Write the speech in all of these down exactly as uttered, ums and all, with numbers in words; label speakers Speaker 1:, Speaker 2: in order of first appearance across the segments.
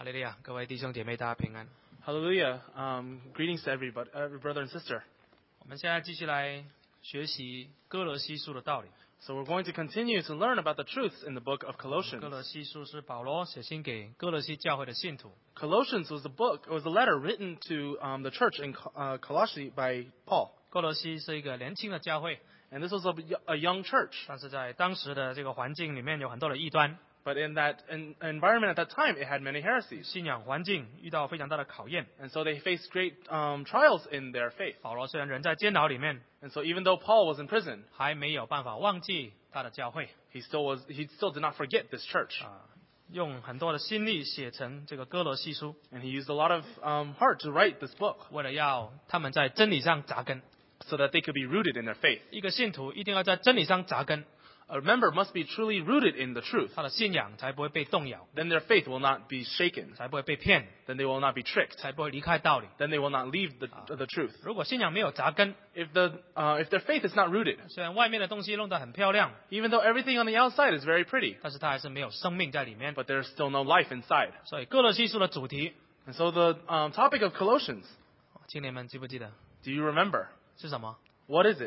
Speaker 1: 哈利路亚，各位弟兄姐妹，大家平安。
Speaker 2: Hallelujah. Um, greetings to everybody, every brother and sister.
Speaker 1: 我们现在继续来学习哥罗西书的道理。
Speaker 2: So we're going to continue to learn about the truths in the book of
Speaker 1: 哥
Speaker 2: Colossians.
Speaker 1: 罗西书是保罗写信给哥罗西教会的信徒。
Speaker 2: Colossians was the book, was a letter written to um, the church in uh, Colossae by Paul.
Speaker 1: 哥罗西是一个年轻的教会，
Speaker 2: And this was a, a young church.
Speaker 1: 但是在当时的这个环境里面有很多的异端，
Speaker 2: But in that in, environment at that time, it had many heresies.
Speaker 1: 信仰环境遇到非常大的考验。
Speaker 2: And so they faced great um, trials in their faith.
Speaker 1: 保罗虽然人在监牢里面，
Speaker 2: And so even though Paul was in prison,
Speaker 1: 还没有办法忘记他的教会
Speaker 2: he still, was, he still did not forget this church.
Speaker 1: 啊，用很多的心力写成这个哥罗西书，
Speaker 2: And he used a lot of um, heart to write this book
Speaker 1: 为了要他们在真理上扎根。
Speaker 2: so that they could be rooted in their faith.
Speaker 1: 一个信徒一定要在真理上扎根，
Speaker 2: A member must be truly rooted in the truth.
Speaker 1: 他的信仰才不会被动摇，
Speaker 2: Then their faith will not be shaken.
Speaker 1: 才不会被骗，
Speaker 2: Then they will not be tricked.
Speaker 1: 才不会离开道理。
Speaker 2: Then they will not leave the, the truth.
Speaker 1: 如果信仰没有扎根，
Speaker 2: If, the, uh, if their faith is not rooted,
Speaker 1: 虽然外面的东西弄得很漂亮，
Speaker 2: even though everything on the outside is very pretty,
Speaker 1: 但是它还是没有生命在里面。
Speaker 2: but there's still no life inside.
Speaker 1: 所以哥罗西书的主题，
Speaker 2: And so the um, topic of Colossians,
Speaker 1: 青年们记不记得
Speaker 2: do you remember?
Speaker 1: 是什么？
Speaker 2: What is it?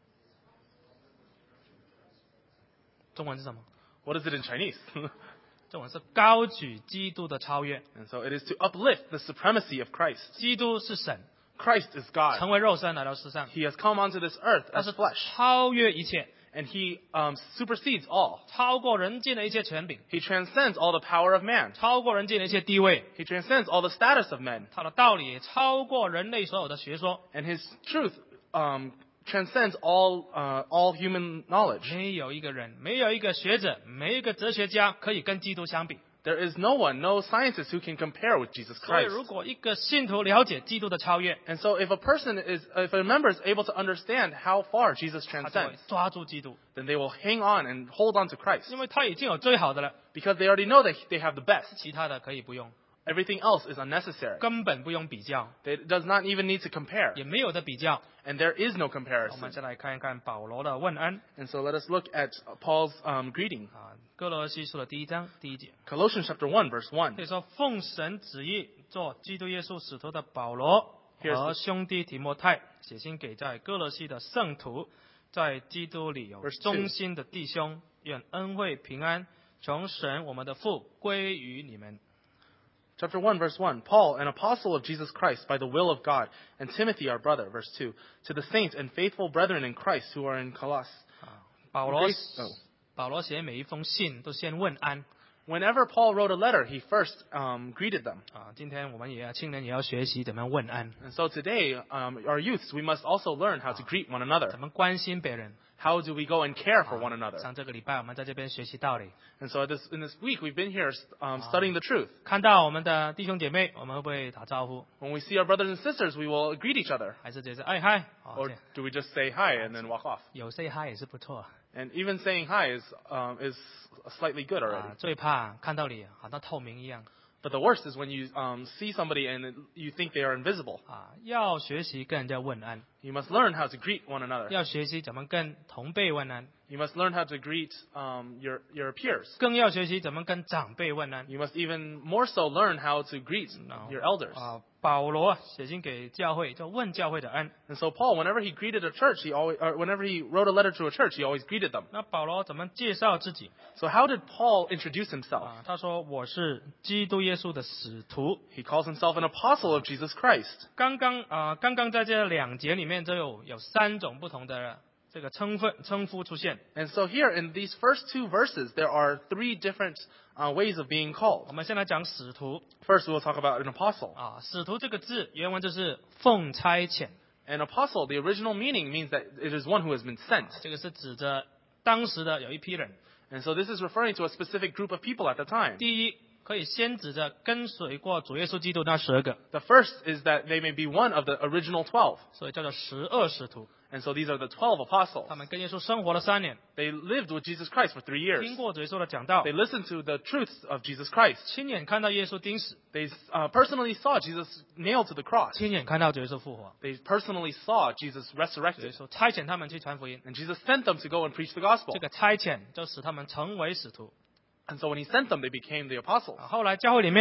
Speaker 1: 中文是什么？
Speaker 2: What is it in Chinese?
Speaker 1: 中文是高举基督的超越。
Speaker 2: And so it is to uplift the supremacy of Christ.
Speaker 1: 基督是神，
Speaker 2: Christ is God.
Speaker 1: 成为肉身来到世上，
Speaker 2: He has come onto this earth
Speaker 1: 他
Speaker 2: as
Speaker 1: 是
Speaker 2: flesh.
Speaker 1: 超越一切，
Speaker 2: And he um, supersedes all.
Speaker 1: 超过人间的一切权柄，
Speaker 2: He transcends all the power of man.
Speaker 1: 超过人间的一切地位。
Speaker 2: He transcends all the status of men.
Speaker 1: 他的道理也超过人类所有的学说，
Speaker 2: And his truth um, transcends all, uh, all human knowledge.
Speaker 1: 没有一个人，没有一个学者，没有一个哲学家可以跟基督相比。
Speaker 2: There is no one, no scientist who can compare with Jesus
Speaker 1: 所以，
Speaker 2: Christ.
Speaker 1: 如果一个信徒了解基督的超越，
Speaker 2: And so if a person is, if a member is able to understand how far Jesus
Speaker 1: 他就会
Speaker 2: transcends,
Speaker 1: 抓住基督，
Speaker 2: then they will hang on and hold on to Christ.
Speaker 1: 因为他已经有最好的了，
Speaker 2: Because they already know that they have the best.
Speaker 1: 其他的可以不用，
Speaker 2: Everything else is unnecessary.
Speaker 1: 根本不用比较，
Speaker 2: It does not even need to compare.
Speaker 1: 也没有的比较。
Speaker 2: And there is no
Speaker 1: 我们
Speaker 2: comparison.
Speaker 1: 再来看一看保罗的问安
Speaker 2: And so let us look at Paul's um, greeting.
Speaker 1: 啊，哥罗西书的第一章第一节，
Speaker 2: Colossians chapter one, verse one.
Speaker 1: 可以说奉神旨意做基督耶稣使徒的保罗
Speaker 2: Here's the-
Speaker 1: 和兄弟提摩太写信给在哥罗西的圣徒，在基督里有
Speaker 2: Verse two.
Speaker 1: 忠心的弟兄，愿恩惠平安从神我们的父归于你们。
Speaker 2: Chapter one, verse one. Paul, an apostle of Jesus Christ by the will of God, and Timothy, our brother, verse two. To the saints and faithful brethren in Christ who are in Colossus.
Speaker 1: 啊，保罗
Speaker 2: Grace- oh.
Speaker 1: 保罗写每一封信都先问安
Speaker 2: Whenever Paul wrote a letter, he first um, greeted them.
Speaker 1: 啊。今天我们也要青年也要学习怎么样问安，
Speaker 2: And so today, um, our youths, we must also learn how to greet one another.
Speaker 1: 怎么关心别人。
Speaker 2: How do we go and care for one another?
Speaker 1: 上这个礼拜我们在这边学习道理，
Speaker 2: And so this, in this week, we've been here um, studying the truth.
Speaker 1: 看到我们的弟兄姐妹，我们会不会打招呼？
Speaker 2: When we see our brothers and sisters, we will greet each other.
Speaker 1: 还是只是哎嗨？哦
Speaker 2: Or do we just say hi and then walk off?
Speaker 1: 有 say hi 也是不错
Speaker 2: And even saying hi is, um, is slightly good
Speaker 1: 啊
Speaker 2: already.。
Speaker 1: 最怕看到你好像透明一样
Speaker 2: But the worst is when you um, see somebody and you think they are invisible.
Speaker 1: 啊。要学习跟人家问安，
Speaker 2: You must learn how to greet one another.
Speaker 1: 要学习怎么跟同辈问安，
Speaker 2: You must learn how to greet um, your, your peers.
Speaker 1: 更要学习怎么跟长辈问安。
Speaker 2: You must even more so learn how to greet your elders.
Speaker 1: 啊，保罗写信给教会，就问教会的安。
Speaker 2: And so Paul, whenever he greeted a church, he always, or whenever he wrote a letter to a church, he always greeted them.
Speaker 1: 那保罗怎么介绍自己
Speaker 2: So how did Paul introduce himself?
Speaker 1: 啊？他说我是基督耶稣的使徒。
Speaker 2: He calls himself an apostle of Jesus Christ.
Speaker 1: 刚刚啊，刚刚在这两节里面都有有三种不同的这个称分称呼出现。
Speaker 2: And so here in these first two verses, there are three different uh, ways of being
Speaker 1: 我
Speaker 2: called.
Speaker 1: 们先来讲使徒
Speaker 2: First, we'll talk about an apostle.
Speaker 1: 啊，使徒这个字原文就是奉差遣，
Speaker 2: An apostle, the original meaning means that it is one who has been sent.
Speaker 1: 这个是指着当时的有一批人。
Speaker 2: And so this is referring to a specific group of people at the time.
Speaker 1: 第一，可以先指着跟随过主耶稣基督那十二个，
Speaker 2: The first is that they may be one of the original twelve.
Speaker 1: 所以叫做十二使徒。
Speaker 2: And so these are the twelve apostles.
Speaker 1: 他们跟耶稣生活了三年，
Speaker 2: They lived with Jesus Christ for three years.
Speaker 1: 听过主耶稣的讲道
Speaker 2: They，listened to the truths of Jesus Christ.
Speaker 1: 亲眼看到耶稣钉死，
Speaker 2: They uh, personally saw Jesus nailed to the cross.
Speaker 1: 亲眼看到主耶稣复活。
Speaker 2: They personally saw Jesus
Speaker 1: 主耶
Speaker 2: resurrected.
Speaker 1: 稣差遣他们去传福音，
Speaker 2: And Jesus sent them to go and preach the gospel.
Speaker 1: 这个差遣就使他们成为使徒。
Speaker 2: And so when he sent them, they became the apostles.
Speaker 1: 啊后来教会里面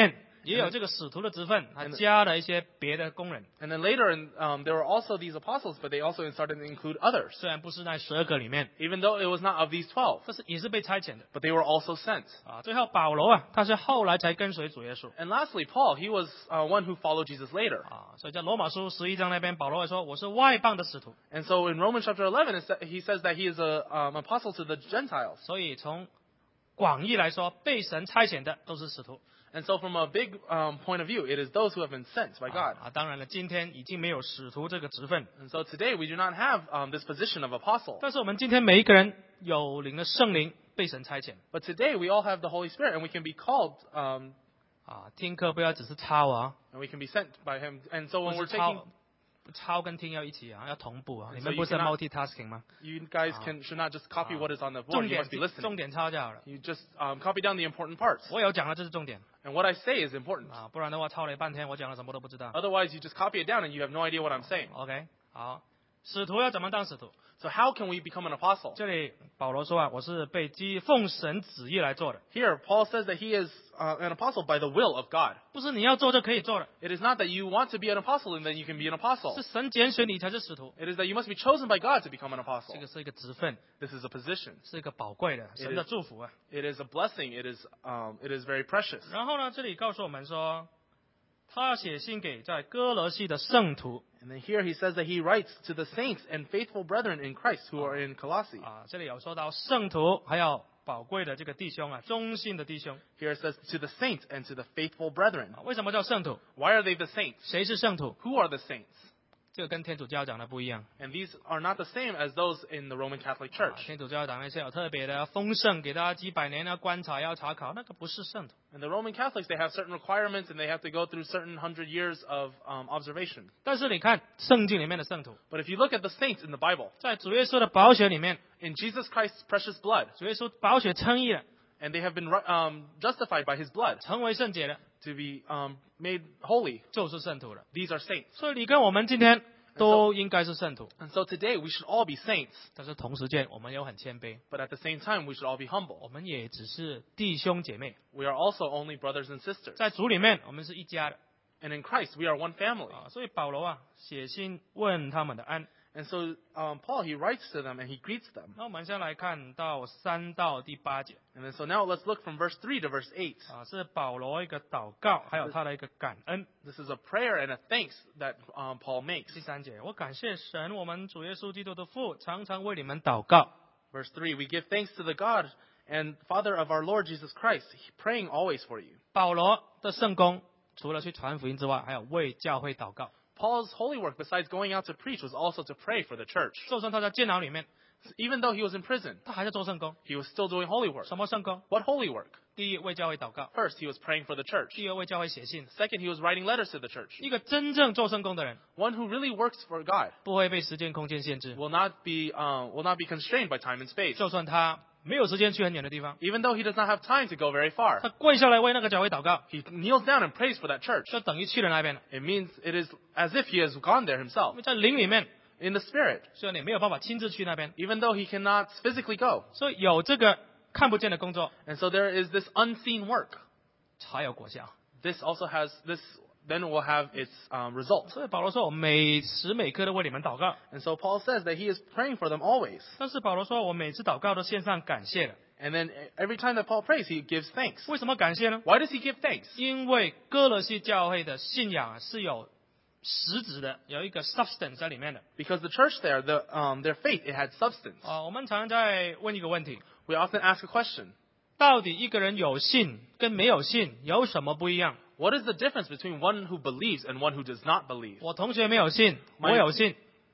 Speaker 1: 也有这个使徒的职分，还加了一些别的工人。
Speaker 2: And then later, in, um, there were also these apostles, but they also started to include others.
Speaker 1: 虽然不是在十二个里面，
Speaker 2: Even though it was not of these twelve,
Speaker 1: 但是也是被差遣的
Speaker 2: but they were also sent.
Speaker 1: 啊。最后保罗啊，他是后来才跟随主耶稣
Speaker 2: And lastly, Paul, he was uh, one who followed Jesus later.
Speaker 1: 啊。所以在罗马书十一章那边，保罗会说：“我是外邦的使徒。
Speaker 2: And so in Romans chapter eleven, it sa- he says that he is a um, apostle to the Gentiles. ”
Speaker 1: 所以从广义来说，被神差遣的都是使徒
Speaker 2: And so from a big um, point of view, it is those who have been sent by
Speaker 1: 啊
Speaker 2: God.
Speaker 1: 啊。当然了，今天已经没有使徒这个职分，
Speaker 2: And so today we do not have um, this position of apostle.
Speaker 1: 但是我们今天每一个人有领了圣灵，被神差遣
Speaker 2: But today we all have the Holy Spirit, and we can be called, um,
Speaker 1: 啊。听课不要只是抄啊，
Speaker 2: and we can be sent by Him. And so
Speaker 1: 不
Speaker 2: when
Speaker 1: 是
Speaker 2: we're taking,
Speaker 1: 抄抄跟听要一起啊，要同步啊。
Speaker 2: So
Speaker 1: 你们
Speaker 2: you
Speaker 1: 不是
Speaker 2: cannot-
Speaker 1: multitasking 吗？
Speaker 2: you guys can should not just copy what is on the
Speaker 1: 重
Speaker 2: board. You
Speaker 1: 点
Speaker 2: must be listening.
Speaker 1: 重点抄就好了。
Speaker 2: You just um, copy down the important parts.
Speaker 1: 我有讲了，这是重点
Speaker 2: And what I say is important.
Speaker 1: 啊，不然的话抄了半天，我讲了什么都不知道。
Speaker 2: Otherwise, you just copy it down and you have no idea what I'm saying.
Speaker 1: OK， 好，使徒要怎么当使徒？
Speaker 2: So how can we become an apostle?
Speaker 1: 这里保罗说啊，我是被基奉神旨意来做的，
Speaker 2: Here, Paul says that he is uh, an apostle by the will of God.
Speaker 1: 不是你要做就可以做的，
Speaker 2: It is not that you want to be an apostle and then you can be an apostle.
Speaker 1: 是神拣选你才是使徒。
Speaker 2: It is that you must be chosen by God to become an
Speaker 1: 这
Speaker 2: apostle.
Speaker 1: 个是一个职分，
Speaker 2: This is a position.
Speaker 1: 是一个宝贵的神的祝福啊。
Speaker 2: It is a blessing. It is um, it is very precious.
Speaker 1: 然后呢，这里告诉我们说，他写信给在哥罗西的圣徒
Speaker 2: And then here he says that he writes to the saints and faithful brethren in Christ who are in Colossae.
Speaker 1: 啊，这里有说到圣徒，还有宝贵的这个弟兄啊，忠信的弟兄
Speaker 2: Here it says to the saints and to the faithful brethren.
Speaker 1: 啊。为什么叫圣徒？
Speaker 2: Why are they the saints?
Speaker 1: 谁是圣徒？
Speaker 2: Who are the saints?
Speaker 1: 这个跟天主教讲的不一样。
Speaker 2: And these are not the same as those in the Roman Catholic
Speaker 1: 啊
Speaker 2: Church.
Speaker 1: 天主教讲那些有特别的丰盛，给大家几百年要观察要查考，那个不是圣徒。
Speaker 2: And the Roman Catholics, they have certain requirements and they have to go through certain hundred years of um, observation.
Speaker 1: 但是你看圣经里面的圣徒，
Speaker 2: But if you look at the saints in the Bible,
Speaker 1: 在主耶稣的宝血里面，
Speaker 2: in Jesus Christ's precious blood,
Speaker 1: 主耶稣宝血称义了，
Speaker 2: and they have been um, justified by his blood
Speaker 1: 成为圣洁了，
Speaker 2: to be um, made holy,
Speaker 1: 就是圣徒了。
Speaker 2: these are saints.
Speaker 1: 所以你跟我们今天都应该是圣徒，
Speaker 2: And so today we should all be saints,
Speaker 1: 但是同时间我们又很谦卑，
Speaker 2: but at the same time we should all be
Speaker 1: 我
Speaker 2: humble.
Speaker 1: 们也只是弟兄姐妹，
Speaker 2: We are also only brothers and sisters.
Speaker 1: 在主里面我们是一家的
Speaker 2: And in Christ we are one family.
Speaker 1: 啊。所以保罗啊写信问他们的安。
Speaker 2: And so um, Paul, he writes to them and he greets them.
Speaker 1: 那我们先来看到三到第八节
Speaker 2: And then so now let's look from verse three to verse eight.
Speaker 1: 啊，是保罗一个祷告，还有他的一个感恩。
Speaker 2: This is a prayer and a thanks that um, Paul makes.
Speaker 1: 第三节，我感谢神，我们主耶稣基督的父，常常为你们祷告。
Speaker 2: Verse three, we give thanks to the God and Father of our Lord Jesus Christ, praying always for you.
Speaker 1: 保罗的圣工，除了去传福音之外，还有为教会祷告。
Speaker 2: Paul's holy work, besides going out to preach, was also to pray for the church.
Speaker 1: 就算他在监牢里面，
Speaker 2: Even though he was in prison,
Speaker 1: 他还在做圣工。
Speaker 2: he was still doing holy work.
Speaker 1: 什么圣工？
Speaker 2: What holy work?
Speaker 1: 第一，为教会祷告；
Speaker 2: First, he was praying for the church.
Speaker 1: 第二，为教会写信。
Speaker 2: Second, he was writing letters to the church.
Speaker 1: 一个真正做圣工的人，
Speaker 2: One who really works for God
Speaker 1: 不会被时间、空间限制。
Speaker 2: will not be um, will not be constrained by time and space.
Speaker 1: 就算他没有时间去很远的地方，
Speaker 2: Even though he does not have time to go very far,
Speaker 1: 他跪下来为那个教会祷告，
Speaker 2: he kneels down and prays for that church.
Speaker 1: 就等于去了那边了。
Speaker 2: It means it is as if he has gone there
Speaker 1: 因
Speaker 2: himself
Speaker 1: 为在灵里面，
Speaker 2: in the spirit,
Speaker 1: 虽然你没有办法亲自去那边，
Speaker 2: even though he cannot physically go.
Speaker 1: 所以有这个看不见的工作，
Speaker 2: And so there is this unseen work.
Speaker 1: 才有果效。
Speaker 2: This also has this then will have its um, result.
Speaker 1: 所以保罗说：“我每时每刻都为你们祷告。
Speaker 2: And so Paul says that he is praying for them always. ”
Speaker 1: 但是保罗说：“我每次祷告都献上感谢的。
Speaker 2: And then every time that Paul prays, he gives thanks.
Speaker 1: 为什么感谢呢？
Speaker 2: Why does he give thanks?
Speaker 1: 因为哥罗西教会的信仰啊是有实质的，有一个 substance 在里面的。
Speaker 2: Because the church there, the um, their faith, it had substance.
Speaker 1: 啊、我们常常在问一个问题：
Speaker 2: We often ask a question.
Speaker 1: 到底一个人有信跟没有信有什么不一样？
Speaker 2: What is the difference between one who believes and one who does not believe?
Speaker 1: 我同学没有信，
Speaker 2: My-
Speaker 1: 我有信。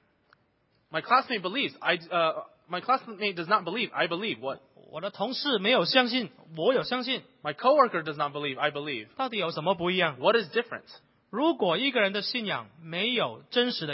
Speaker 2: My classmate believes. I, uh, my classmate does not believe. I believe. What?
Speaker 1: 我的同事没有相信，我有相信。
Speaker 2: My coworker does not believe. I believe.
Speaker 1: 到底有什么不一样？
Speaker 2: What is different?
Speaker 1: 如果一个人的信仰没有真实的一面，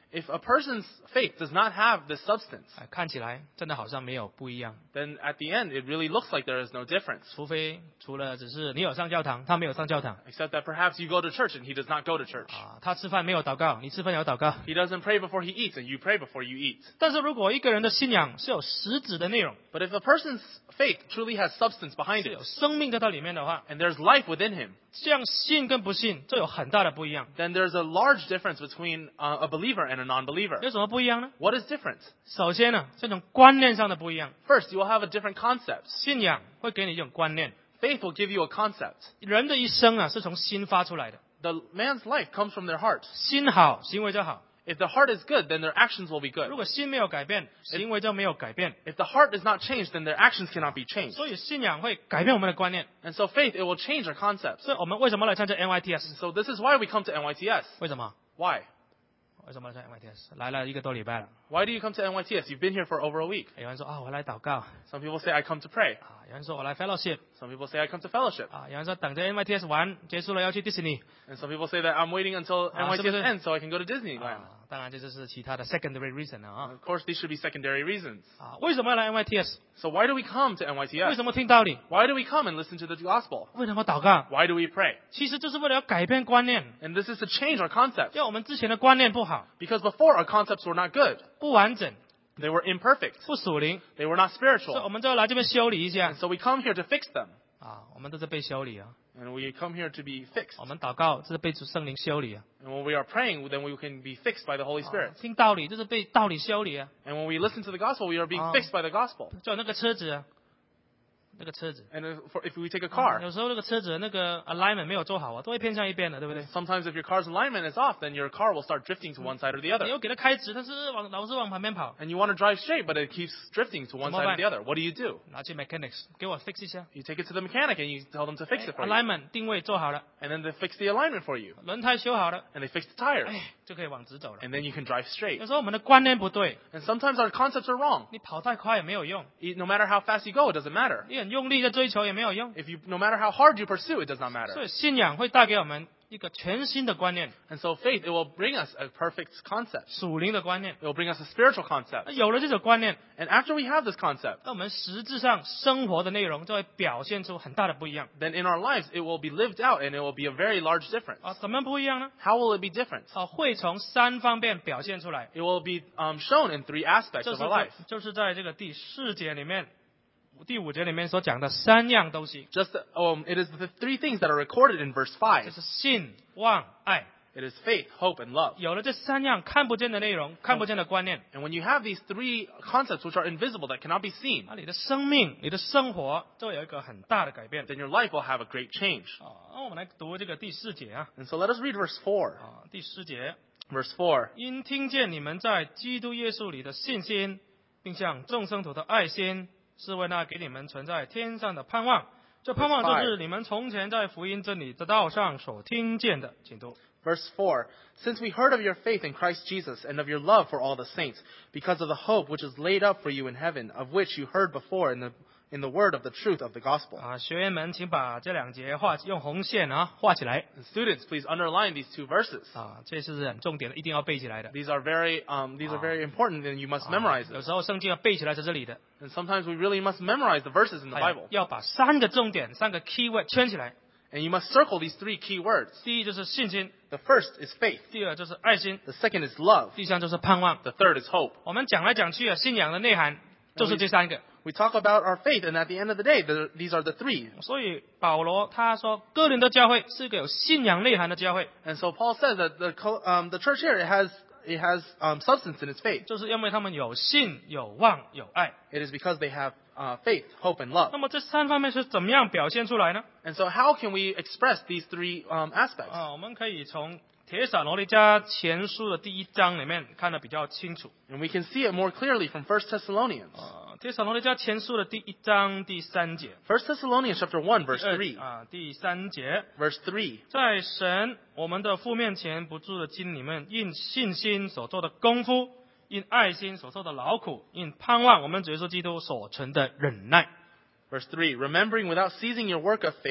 Speaker 2: If a person's faith does not have this substance,
Speaker 1: 哎，看起来真的好像没有不一样，
Speaker 2: then at the end, it really looks like there is no difference.
Speaker 1: 除非除了只是你有上教堂，他没有上教堂
Speaker 2: Except that perhaps you go to church and he does not go to church.
Speaker 1: 啊，他吃饭没有祷告，你吃饭有祷告。
Speaker 2: He doesn't pray before he eats and you pray before you eat.
Speaker 1: 但是如果一个人的信仰是有实质的内容，
Speaker 2: But if a person's faith truly has substance behind
Speaker 1: 是
Speaker 2: it,
Speaker 1: 有生命在它里面的话，
Speaker 2: and there's life within him,
Speaker 1: 这样信跟不信就有很大的不一样。
Speaker 2: then there's a large difference between uh, a believer and a non-believer.
Speaker 1: 有什么不一样呢？
Speaker 2: What is different?
Speaker 1: 首先呢，这种观念上的不一样。
Speaker 2: First, you will have a different concept.
Speaker 1: 信仰会给你一种观念，
Speaker 2: Faith will give you a concept.
Speaker 1: 人的一生啊是从心发出来的，
Speaker 2: The man's life comes from their heart.
Speaker 1: 心好，行为就好。
Speaker 2: If the heart is good, then their actions will be
Speaker 1: 如
Speaker 2: good.
Speaker 1: 果心没有改变，行为就没有改变。
Speaker 2: If the heart is not changed, then their actions cannot be changed.
Speaker 1: 所以信仰会改变我们的观念。
Speaker 2: And so faith, it will change our concepts.
Speaker 1: 所以我们为什么来参加 N Y T S？
Speaker 2: So this is why we come to N Y T S.
Speaker 1: 为什么？
Speaker 2: Why?
Speaker 1: 为什么来参加 N Y T S？ 来了一个多礼拜了。
Speaker 2: Why do you come to N Y T S? You've been here for over a week.
Speaker 1: 有人说啊，我来祷告
Speaker 2: Some people say I come to pray.
Speaker 1: 啊，有人说我来 fellowship
Speaker 2: Some people say I come to fellowship.
Speaker 1: 啊，有人说等着 N Y T S 完结束了要去迪士尼
Speaker 2: And some people say that I'm waiting until
Speaker 1: Ah,
Speaker 2: N Y T S
Speaker 1: 是不是？
Speaker 2: ends so I can go to Disneyland.
Speaker 1: 啊，当然这就是其他的 secondary reason 了啊
Speaker 2: Of course, these should be secondary reasons.
Speaker 1: 啊，为什么要来 N Y T S？
Speaker 2: So why do we come to N Y T
Speaker 1: 为
Speaker 2: S?
Speaker 1: 什么听道理？
Speaker 2: Why do we come and listen to the gospel?
Speaker 1: 为什么祷告？
Speaker 2: Why do we pray?
Speaker 1: 其实就是为了要改变观念，
Speaker 2: And this is to change our concepts.
Speaker 1: 因为我们之前的观念不好，
Speaker 2: Because before, our concepts were not good.
Speaker 1: 不完整，
Speaker 2: They were imperfect.
Speaker 1: 不属灵，
Speaker 2: They were not
Speaker 1: 所以
Speaker 2: spiritual.
Speaker 1: 我们就要来这边修理一下
Speaker 2: And so we come here to fix them.
Speaker 1: 啊，我们都是被修理啊，
Speaker 2: And we come here to be fixed.
Speaker 1: 我们祷告这是被主圣灵修理啊，
Speaker 2: And when we are praying, then we can be fixed by the Holy
Speaker 1: 啊
Speaker 2: Spirit.
Speaker 1: 听道理就是被道理修理啊，
Speaker 2: And when we listen to the gospel, we are being
Speaker 1: Ah.
Speaker 2: fixed by the gospel.
Speaker 1: 就那个车子啊，那个车子。
Speaker 2: And if, for, if we take a
Speaker 1: 啊
Speaker 2: car,
Speaker 1: 有时候那个车子的那个 alignment 没有做好啊，都会偏向一边的，对不对？
Speaker 2: sometimes if your car's alignment is off, then your car will start drifting to one side or the
Speaker 1: 你
Speaker 2: other.
Speaker 1: 又给它开直，但是往老是往旁边跑，
Speaker 2: And you want to drive straight, but it keeps drifting to one
Speaker 1: 怎么
Speaker 2: side or
Speaker 1: 办？
Speaker 2: the other. What do you do?
Speaker 1: 拿去 mechanics 给我 fix 一下
Speaker 2: You take it to the mechanic and you tell them to fix it for you.
Speaker 1: alignment 定位做好了，
Speaker 2: And then they fix the alignment for you.
Speaker 1: 轮胎修好了，
Speaker 2: And they fix the tires.
Speaker 1: 哎，就可以往直走了。
Speaker 2: And then you can drive straight.
Speaker 1: 有时候我们的观念不对，
Speaker 2: And sometimes our concepts are wrong.
Speaker 1: 你跑太快也没有用，
Speaker 2: E- No matter how fast you go, it doesn't matter.
Speaker 1: 你很用力的追求也没有用。
Speaker 2: If you, no matter how hard you pursue, it does not
Speaker 1: 所
Speaker 2: matter.
Speaker 1: 以信仰会带给我们一个全新的观念，
Speaker 2: And so faith, it will bring us a perfect concept.
Speaker 1: 属灵的观念。
Speaker 2: It will bring us a spiritual concept.
Speaker 1: 那有了这种观念，
Speaker 2: And after we have this concept,
Speaker 1: 那我们实质上生活的内容就会表现出很大的不一样
Speaker 2: then in our lives, it will be lived out and it will be a very large difference.
Speaker 1: 啊。怎么样不一样呢？
Speaker 2: How will it be different?
Speaker 1: 啊，会从三方面表现出来。
Speaker 2: It will be um, shown in three aspects
Speaker 1: 就
Speaker 2: of
Speaker 1: 是
Speaker 2: our
Speaker 1: 在
Speaker 2: life.
Speaker 1: 就是在这个第四节里面，第五节里面所讲的三样东西，
Speaker 2: Just um, it is the three things that are recorded in verse
Speaker 1: 就
Speaker 2: five.
Speaker 1: 是信、望、爱。
Speaker 2: It is faith, hope, and love.
Speaker 1: 有了这三样看不见的内容、看不见的观念，
Speaker 2: And when you have these three concepts which are invisible that cannot be seen,
Speaker 1: 那你的生命、你的生活就有一个很大的改变。
Speaker 2: then your life will have a great change.
Speaker 1: 啊，那我们来读这个第四节啊，
Speaker 2: And so let us read verse four.
Speaker 1: 啊，第四节，
Speaker 2: Verse four.
Speaker 1: 因听见你们在基督耶稣里的信心，并向众生徒的爱心，是为那给你们存在天上的盼望。这盼望就是你们从前在福音真理的道上所听见的。请读。
Speaker 2: Verse four. Since we heard of your faith in Christ Jesus and of your love for all the saints, because of the hope which is laid up for you in heaven, of which you heard before in the in the word of the truth of the gospel.
Speaker 1: 啊，学员们，请把这两节画用红线啊画起来
Speaker 2: And students, please underline these two verses.
Speaker 1: 啊，这是很重点的，一定要背起来的。
Speaker 2: These are very um, these are
Speaker 1: Ah.
Speaker 2: very important, and you must
Speaker 1: 啊
Speaker 2: memorize
Speaker 1: 有
Speaker 2: them.
Speaker 1: 时候圣经要背起来在这里的，
Speaker 2: And sometimes we really must memorize the verses in the
Speaker 1: 还有
Speaker 2: Bible.
Speaker 1: 要把三个重点、三个 key word 圈起来。
Speaker 2: And you must circle these three key words.
Speaker 1: 第一就是信心，
Speaker 2: The first is faith.
Speaker 1: 第二就是爱心，
Speaker 2: The second is love.
Speaker 1: 第三就是盼望。
Speaker 2: The third is hope.
Speaker 1: 我们讲来讲去啊，信仰的内涵就是这三个。
Speaker 2: We talk about our faith, and at the end of the day, the, these are the three.
Speaker 1: 所以保罗他说，哥林多教会是一个有信仰内涵的教会，
Speaker 2: And so Paul says that the co- um, the church here it has it has um, substance in its faith.
Speaker 1: 就是因为他们有信、有望、有爱。
Speaker 2: It is because they have uh, faith, hope, and love.
Speaker 1: 那么这三方面是怎么样表现出来呢？
Speaker 2: And so how can we express these three um, aspects?
Speaker 1: 啊，我们可以从帖撒罗尼迦前书的第一章里面看得比较清楚。
Speaker 2: And we can see it more clearly from First Thessalonians.
Speaker 1: 啊，帖撒罗尼迦前书的第一章第三节，
Speaker 2: First Thessalonians chapter one, verse
Speaker 1: 二
Speaker 2: three.
Speaker 1: 啊，第三节，
Speaker 2: Verse three.
Speaker 1: 在神我们的父面前不住的经里面，因信心所做的功夫，因爱心所受的劳苦，因盼望我们主耶稣基督所存的忍耐。
Speaker 2: Verse three. Remembering without ceasing your work of faith,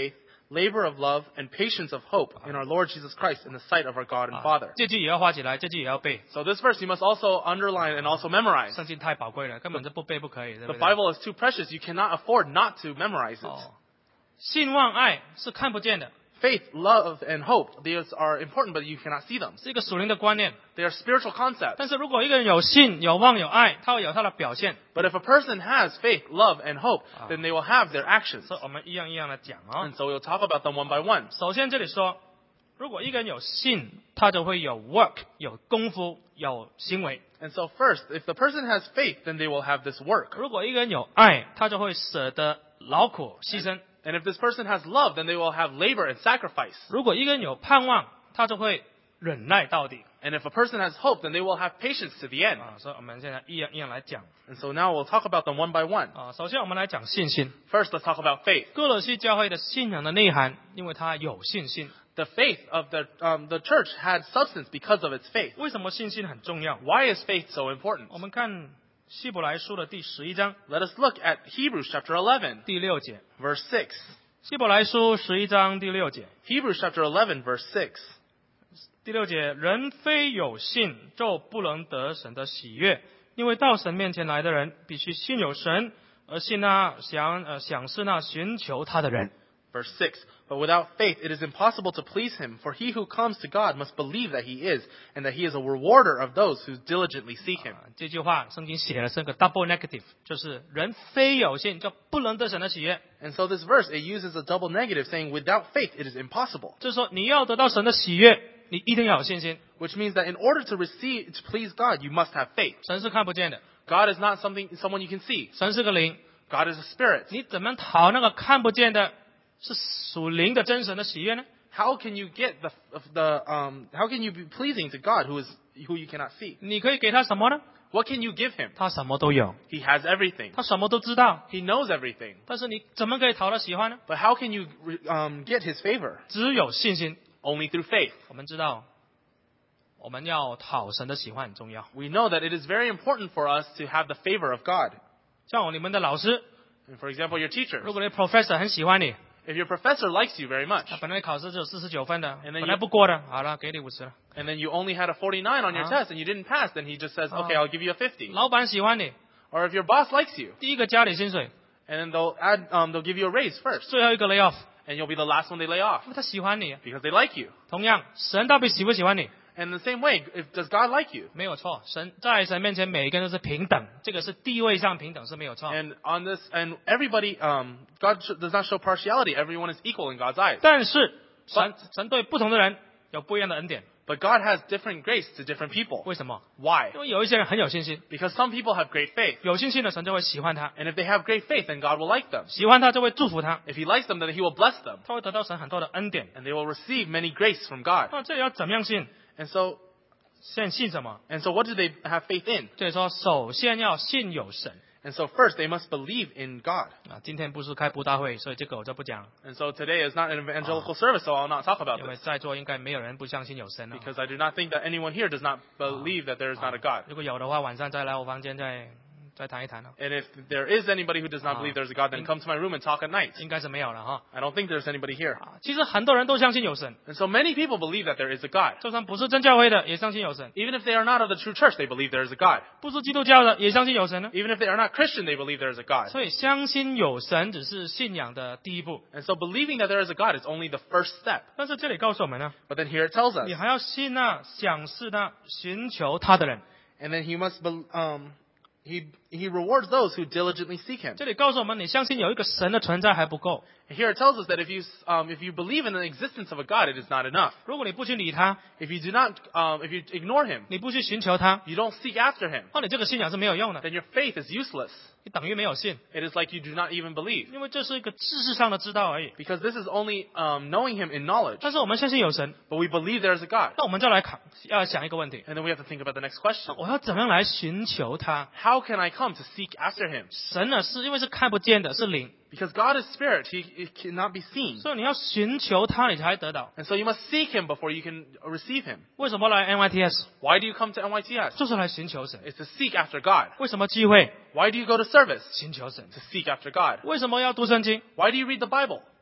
Speaker 2: labor of love, and patience of hope in our Lord Jesus Christ in the sight of our God and Father.
Speaker 1: 这句也要画起来，这句也要背。
Speaker 2: So this verse you must also underline and also memorize.
Speaker 1: 圣经太宝贵了，根本就不背不可以，对
Speaker 2: The
Speaker 1: 不对？
Speaker 2: Bible is too precious. You cannot afford not to memorize it.
Speaker 1: 哦，信望爱是看不见的，
Speaker 2: Faith, love, and hope, these are important, but you cannot see them.
Speaker 1: 是一个属灵的观念。
Speaker 2: They are spiritual concepts.
Speaker 1: 但是如果一个人有信、有望、有爱，他会有他的表现。
Speaker 2: But if a person has faith, love, and hope, then they will have their actions.
Speaker 1: 所以我们一样一样的讲啊。
Speaker 2: And so we'll talk about them one by one.
Speaker 1: 首先这里说，如果一个人有信，他就会有 work， 有功夫，有行为。
Speaker 2: And so first, if the person has faith, then they will have this work.
Speaker 1: 如果一个人有爱，他就会舍得劳苦牺牲。
Speaker 2: And if this person has love, then they will have labor and sacrifice.
Speaker 1: 如果一个人有盼望，他就会忍耐到底。
Speaker 2: And if a person has hope, then they will have patience to the end.
Speaker 1: 啊，所以我们现在一样一样来讲。
Speaker 2: And so now we'll talk about them one by one.
Speaker 1: 啊，首先我们来讲信心。
Speaker 2: First, let's talk about faith.
Speaker 1: 哥罗西教会的信仰的内涵，因为他有信心。
Speaker 2: The faith of the, um, the church had substance because of its faith.
Speaker 1: 为什么信心很重要？
Speaker 2: Why is faith so important?
Speaker 1: 我们看希伯来书的第十一章
Speaker 2: Let us look at Hebrews chapter eleven,
Speaker 1: 第六节。
Speaker 2: verse six.
Speaker 1: 希伯来书十一章第六节，
Speaker 2: Hebrews chapter eleven, verse six.
Speaker 1: 第六节，人非有信就不能得神的喜悦，因为到神面前来的人必须信有神，而信那想呃想是那寻求他的人。
Speaker 2: Verse six. But without faith it is impossible to please him, for he who comes to God must believe that he is, and that he is a rewarder of those who diligently seek him.
Speaker 1: 啊这句话圣经写了是个 double negative， 就是人非有信就不能得神的喜悦。
Speaker 2: And so this verse, it uses a double negative, saying without faith it is impossible.
Speaker 1: 就是说你要得到神的喜悦，你一定要有信心。
Speaker 2: Which means that in order to receive, to please God, you must have faith.
Speaker 1: 神是看不见的，
Speaker 2: God is not something, someone you can see.
Speaker 1: 神是个灵，
Speaker 2: God is a spirit.
Speaker 1: 你怎么讨那个看不见的，是属灵的真神的喜悦呢？
Speaker 2: How can you get the, the, um, how can you be pleasing to God who is, who you cannot see?
Speaker 1: 你可以给他什么呢？
Speaker 2: What can you give him?
Speaker 1: 他什么都有，
Speaker 2: He has everything.
Speaker 1: 他什么都知道，
Speaker 2: He knows everything.
Speaker 1: 但是你怎么可以讨他喜欢呢？
Speaker 2: But how can you, um, get his favor?
Speaker 1: 只有信心。
Speaker 2: Only through faith.
Speaker 1: 我们知道，我们要讨神的喜欢很重要。
Speaker 2: We know that it is very important for us to have the favor of God.
Speaker 1: 像你们的老师，
Speaker 2: And for example, your teachers.
Speaker 1: 如果你 professor 很喜欢你，
Speaker 2: If your professor likes you very much,
Speaker 1: 他本来考试只有四十九分的，
Speaker 2: And then
Speaker 1: 本来
Speaker 2: you-
Speaker 1: 不过的，好了，给你五十了。
Speaker 2: and then you only had a forty-nine on your
Speaker 1: Uh-huh.
Speaker 2: test and you didn't pass, then he just says, okay,
Speaker 1: Uh-huh.
Speaker 2: I'll give you a fifty.
Speaker 1: 老板喜欢你，
Speaker 2: Or if your boss likes you,
Speaker 1: 第一个加你薪水，
Speaker 2: and then they'll add, um, they'll give you a raise first,
Speaker 1: 最后一个 lay off，
Speaker 2: and you'll be the last one they lay off
Speaker 1: 因为他喜欢你。
Speaker 2: because they like you.
Speaker 1: 同样，神到底喜不喜欢你？
Speaker 2: And the same way, if, does God like you?
Speaker 1: 没有错，神在神面前每一个人都是平等，这个是地位上平等是没有错。
Speaker 2: And on this, and everybody, um, God sh- does not show partiality. Everyone is equal in God's eyes.
Speaker 1: 但是神神对不同的人有不一样的恩典，
Speaker 2: But God has different grace to different people.
Speaker 1: 为什么？
Speaker 2: Why?
Speaker 1: 因为有一些人很有信心，
Speaker 2: Because some people have great faith.
Speaker 1: 有信心的神就会喜欢他，
Speaker 2: And if they have great faith, then God will like them.
Speaker 1: 喜欢他就会祝福他，
Speaker 2: If He likes them, then He will bless them.
Speaker 1: 他会得到神很多的恩典。
Speaker 2: And they will receive many grace from God.
Speaker 1: 那这里要怎么样信？
Speaker 2: And so,
Speaker 1: 先信什么？
Speaker 2: and so what do they have faith in?
Speaker 1: 这里说，首先要信有神
Speaker 2: And so first, they must believe in God.
Speaker 1: 啊。今天不是开布道会，所以这个我就不讲，
Speaker 2: And so today is not an evangelical service, so I'll not talk about
Speaker 1: 因为
Speaker 2: this.
Speaker 1: 在座应该没有人不相信有神啊。
Speaker 2: Because I do not think that anyone here does not believe that there is not a God.
Speaker 1: 如果有的话，晚上再来我房间再再谈一谈啊。
Speaker 2: And if there is anybody who does not believe there's a God, then come to my room and talk at night.
Speaker 1: 应该是没有了哈。
Speaker 2: I don't think there's anybody here.
Speaker 1: 啊，其实很多人都相信有神，
Speaker 2: And so many people believe that there is a God.
Speaker 1: 就算不是真教会的也相信有神，
Speaker 2: Even if they are not of the true church, they believe there is a God.
Speaker 1: 不是基督教的也相信有神呢。
Speaker 2: Even if they are not Christian, they believe there is a God.
Speaker 1: 所以相信有神只是信仰的第一步，
Speaker 2: And so believing that there is a God is only the first step.
Speaker 1: 但是这里告诉我们呢，
Speaker 2: But then here it tells us,
Speaker 1: 你还要信那想是那寻求他的人。
Speaker 2: and then he must, be, um, he he rewards those who diligently seek him.
Speaker 1: 这里告诉我们，你相信有一个神的存在还不够。
Speaker 2: Here it tells us that if you um, if you believe in the existence of a God, it is not enough.
Speaker 1: 如果你不去理他，
Speaker 2: If you do not, um, if you ignore him,
Speaker 1: 你不去寻求他，
Speaker 2: you don't seek after him,
Speaker 1: 那你这个信仰是没有用的，
Speaker 2: then your faith is useless.
Speaker 1: 你等于没有信，
Speaker 2: It is like you do not even believe.
Speaker 1: 因为这是一个知识上的知道而已。
Speaker 2: Because this is only um, knowing him in knowledge.
Speaker 1: 但是我们相信有神，
Speaker 2: But we believe there is a God.
Speaker 1: 那我们就来考，要想一个问题：
Speaker 2: And then we have to think about the next question.
Speaker 1: 我要怎么样来寻求他？
Speaker 2: How can I come to seek after him?
Speaker 1: 神呢，是因为是看不见的，是灵，
Speaker 2: Because God is spirit, he, he cannot be seen.
Speaker 1: 所以你要寻求他，你才得到。
Speaker 2: And so you must seek him before you can receive him.
Speaker 1: 为什么来 N Y T S？
Speaker 2: Why do you come to N Y T S?
Speaker 1: 就是来寻求神。
Speaker 2: It's to seek after God.
Speaker 1: 为什么聚会？
Speaker 2: Why do you go to service?
Speaker 1: 寻求神。
Speaker 2: To seek after God.
Speaker 1: 为什么要读圣经？
Speaker 2: Why do you read the Bible?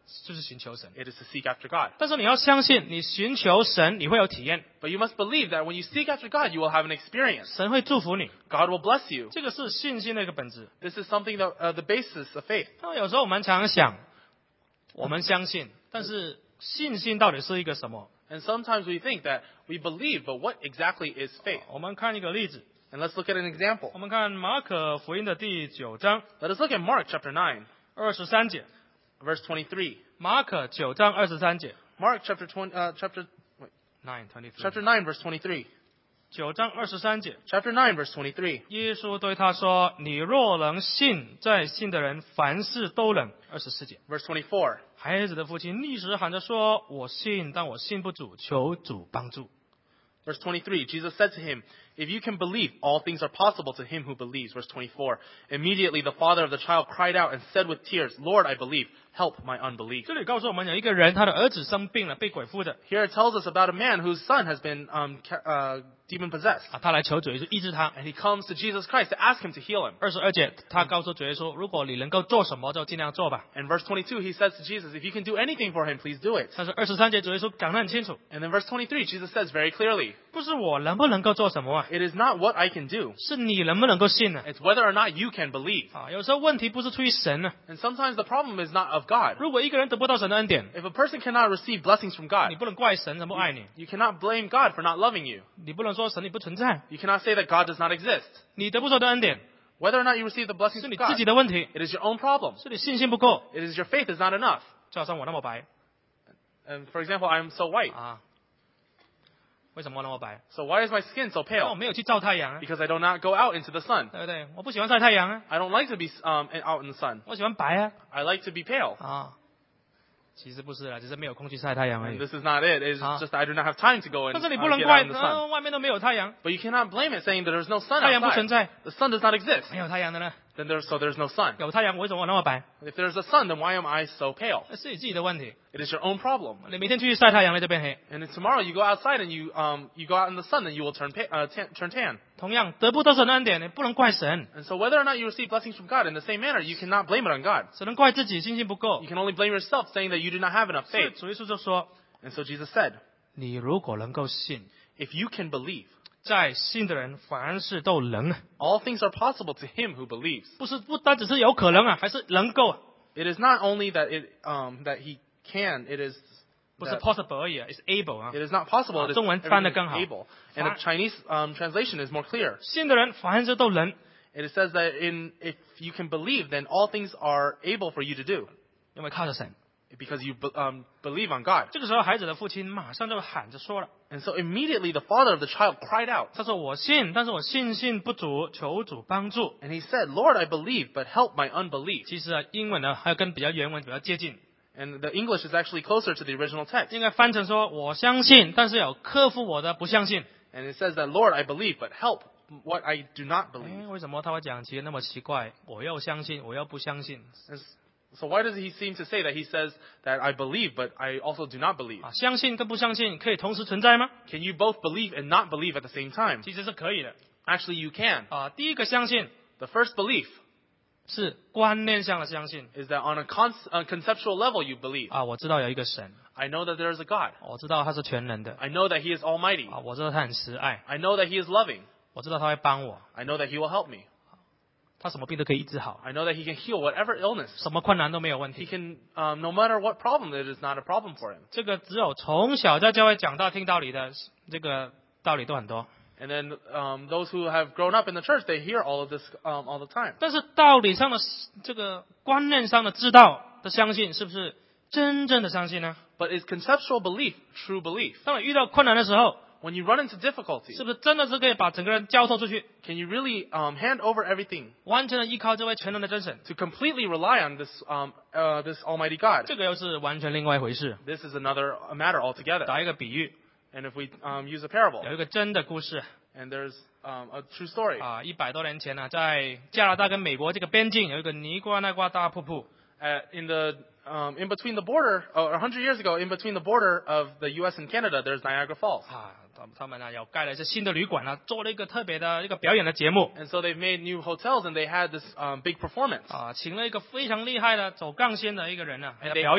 Speaker 1: 就是寻求神。
Speaker 2: It is to seek after God.
Speaker 1: 但是你要相信，你寻求神，你会有体验，
Speaker 2: But you must believe that when you seek after God, you will have an experience.
Speaker 1: 神会祝福你。
Speaker 2: God will bless you.
Speaker 1: 这个是信心的一个本质。
Speaker 2: This is something that uh, the basis of faith.
Speaker 1: 那有时候我们常想，我们相信，但是信心到底是一个什么？
Speaker 2: And sometimes we think that we believe, but what exactly is faith?
Speaker 1: 我们看一个例子，
Speaker 2: And let's look at an example.
Speaker 1: 我们看马可福音的第九章
Speaker 2: Let us look at Mark chapter nine,
Speaker 1: 二十三节。
Speaker 2: verse twenty-three.
Speaker 1: 马可九章二十三节
Speaker 2: Mark chapter twenty, uh, chapter wait,
Speaker 1: ，nine twenty three。
Speaker 2: chapter nine, verse twenty-three.
Speaker 1: 九章二十三节，
Speaker 2: Chapter nine, verse twenty-three.
Speaker 1: 耶稣对他说：“你若能信，在信的人凡事都能。”二十四节，
Speaker 2: Verse twenty-four.
Speaker 1: 孩子的父亲立时喊着说：“我信，但我信不主，求主帮助。”
Speaker 2: Verse twenty-three, Jesus said to him, "If you can believe, all things are possible to him who believes." Verse twenty-four, immediately the father of the child cried out and said with tears, "Lord, I believe. Help my unbelief."
Speaker 1: 这里告诉我们，有一个人，他的儿子生病了，被鬼附的
Speaker 2: Here it tells us about a man whose son has been um, ca- uh, demon possessed.
Speaker 1: 啊，他来求主耶稣医治他。
Speaker 2: And he comes to Jesus Christ to ask him to heal him.
Speaker 1: 二十二节，他告诉主耶稣：“如果你能够做什么，就尽量做吧。
Speaker 2: And verse twenty-two, he says to Jesus, "If you can do anything for him, please do it." ”
Speaker 1: 但是二十三节，主耶稣讲得很清楚，
Speaker 2: And then verse twenty-three, Jesus says very clearly,
Speaker 1: 不是我能不能够做什么啊，
Speaker 2: "It is not what I can do.
Speaker 1: 是你能不能够信呢、
Speaker 2: It's whether or not you can believe."
Speaker 1: 啊？有时候问题不是出于神呢、
Speaker 2: And sometimes the problem is not of God.
Speaker 1: 如果一个人得不到神的恩典，
Speaker 2: If a person cannot receive blessings from God,
Speaker 1: 你不能怪神神不爱你，
Speaker 2: you cannot blame God for not loving you.
Speaker 1: 你不能说神你不存在，
Speaker 2: You cannot say that God does not exist.
Speaker 1: 你得不到的恩典
Speaker 2: Whether or not you receive the blessings
Speaker 1: 是
Speaker 2: of
Speaker 1: 你
Speaker 2: God,
Speaker 1: 自己的问题，
Speaker 2: it is your own problem.
Speaker 1: 是你信心不够。
Speaker 2: It is your faith is not enough.
Speaker 1: 就好像我那么白
Speaker 2: And for example, I am so white.
Speaker 1: 啊，为什么我那么白？
Speaker 2: So why is my skin so
Speaker 1: 因为我
Speaker 2: pale?
Speaker 1: 没有去照太阳啊，
Speaker 2: Because I do not go out into the sun.
Speaker 1: 对不对？我不喜欢晒太阳啊，
Speaker 2: I don't like to be um, out in the sun.
Speaker 1: 我喜欢白啊
Speaker 2: I like to be pale.
Speaker 1: 啊。其实不是啦，只是没有空去晒太阳而
Speaker 2: And
Speaker 1: 已。
Speaker 2: this is not it. It's
Speaker 1: Ah.
Speaker 2: just that I do not have time to go and
Speaker 1: 但是你
Speaker 2: uh,
Speaker 1: 不能
Speaker 2: get
Speaker 1: 怪
Speaker 2: out in the
Speaker 1: 啊，
Speaker 2: sun.
Speaker 1: 外面都没有太阳，
Speaker 2: But you cannot blame it saying that there's no sun
Speaker 1: 太阳不存
Speaker 2: outside.
Speaker 1: 在，
Speaker 2: The sun does not exist.
Speaker 1: 没有太阳的呢，
Speaker 2: Then there's, so there's no sun.
Speaker 1: 有太阳为什么我那么白？
Speaker 2: If there's a sun, then why am I so pale?
Speaker 1: 那是你自己的问题。
Speaker 2: It is your own problem.
Speaker 1: 你每天出去晒太阳了就变黑。
Speaker 2: And then tomorrow you go outside and you um you go out in the sun, then you will turn pa- uh, tan, turn tan.
Speaker 1: 同样得不到神的恩典，你不能怪神，
Speaker 2: And so whether or not you receive blessings from God, in the same manner, you cannot blame it on God.
Speaker 1: 只能怪自己信心不够
Speaker 2: You。can only blame yourself, saying that you do not have enough
Speaker 1: 所以
Speaker 2: faith.
Speaker 1: 主耶稣就说
Speaker 2: And so Jesus said,
Speaker 1: 你如果能够信，
Speaker 2: if you can believe,
Speaker 1: 在信的人凡事都能啊，
Speaker 2: all things are possible to him who believes.
Speaker 1: 不是不单只是有可能啊，还是能够啊，
Speaker 2: It is not only that it um that he can, it is
Speaker 1: 不是
Speaker 2: that
Speaker 1: possible 而已啊，is able 啊。
Speaker 2: it is not possible. It is
Speaker 1: 中文翻得
Speaker 2: everything
Speaker 1: 更
Speaker 2: is
Speaker 1: 好。
Speaker 2: able. And the Chinese um, translation is more clear.
Speaker 1: 信的人凡事都能，
Speaker 2: It says that in if you can believe, then all things are able for you to do
Speaker 1: 因为靠着神。
Speaker 2: because you be- um, believe on God.
Speaker 1: 这个时候，孩子的父亲马上就喊着说了
Speaker 2: And so immediately the father of the child cried out,：“
Speaker 1: 他说我信，但是我信心不足，求主帮助。
Speaker 2: and he said, "Lord, I believe, but help my unbelief." ”
Speaker 1: 其实啊，英文呢还有跟比较原文比较接近，
Speaker 2: And the English is actually closer to the original text.
Speaker 1: 应该翻成说：“我相信，但是要克服我的不相信。
Speaker 2: And it says that, "Lord, I believe, but help what I do not ” believe.
Speaker 1: 哎，为什么他会讲其实那么奇怪？我又相信，我又不相信
Speaker 2: And so why does he seem to say that he says that I believe, but I also do not believe?
Speaker 1: 啊？相信跟不相信可以同时存在吗？
Speaker 2: Can you both believe and not believe at the same time?
Speaker 1: 其实是可以的
Speaker 2: Actually, you can.
Speaker 1: 啊。第一个相信
Speaker 2: The first belief
Speaker 1: 是观念上的相信
Speaker 2: is that on a, con- a conceptual level you believe.
Speaker 1: 啊，我知道有一个神，
Speaker 2: I know that there is a God.
Speaker 1: 我知道他是全能的
Speaker 2: I know that he is almighty.
Speaker 1: 啊，我知道他很慈爱，
Speaker 2: I know that he is loving.
Speaker 1: 我知道他会帮我，
Speaker 2: I know that he will help me.
Speaker 1: 他什么病都可以医治好，
Speaker 2: I know that he can heal whatever illness.
Speaker 1: 什么困难都没有问
Speaker 2: He
Speaker 1: 题。
Speaker 2: can, um, no matter what problem, it is not a problem for him.
Speaker 1: 这个只有从小在教会讲道听道理的，这个道理都很多。
Speaker 2: And then um, those who have grown up in the church, they hear all of this um, all the time.
Speaker 1: 但是道理上的这个观念上的知道的相信，是不是真正的相信呢？
Speaker 2: But is conceptual belief true belief?
Speaker 1: 当你遇到困难的时候，
Speaker 2: When you run into difficulty,
Speaker 1: 是不是真的是可以把整个人交托出去，
Speaker 2: can you really um, hand over everything
Speaker 1: 完全的依靠这位全能的真神？
Speaker 2: to completely rely on this um, uh, this Almighty God?
Speaker 1: 这个又是完全另外一回事。
Speaker 2: This is another matter altogether.
Speaker 1: 打一个比喻，
Speaker 2: And if we um, use a parable,
Speaker 1: 有一个真的故事
Speaker 2: and there's um, a true story.
Speaker 1: 啊，一百多年前呢、在加拿大跟美国这个边境有一个尼瓜那瓜大瀑布。
Speaker 2: Uh, in the um, in between the border, or a hundred years ago, in between the border of the U S and Canada, there's Niagara Falls.
Speaker 1: 啊，他他们呢有盖了一些新的旅馆啊，做了一个特别的一个表演的节目
Speaker 2: And so they've made new hotels, and they had this um, big performance.
Speaker 1: 啊，请了一个非常厉害的走杠仙的一个人呢、来
Speaker 2: they-
Speaker 1: 表演。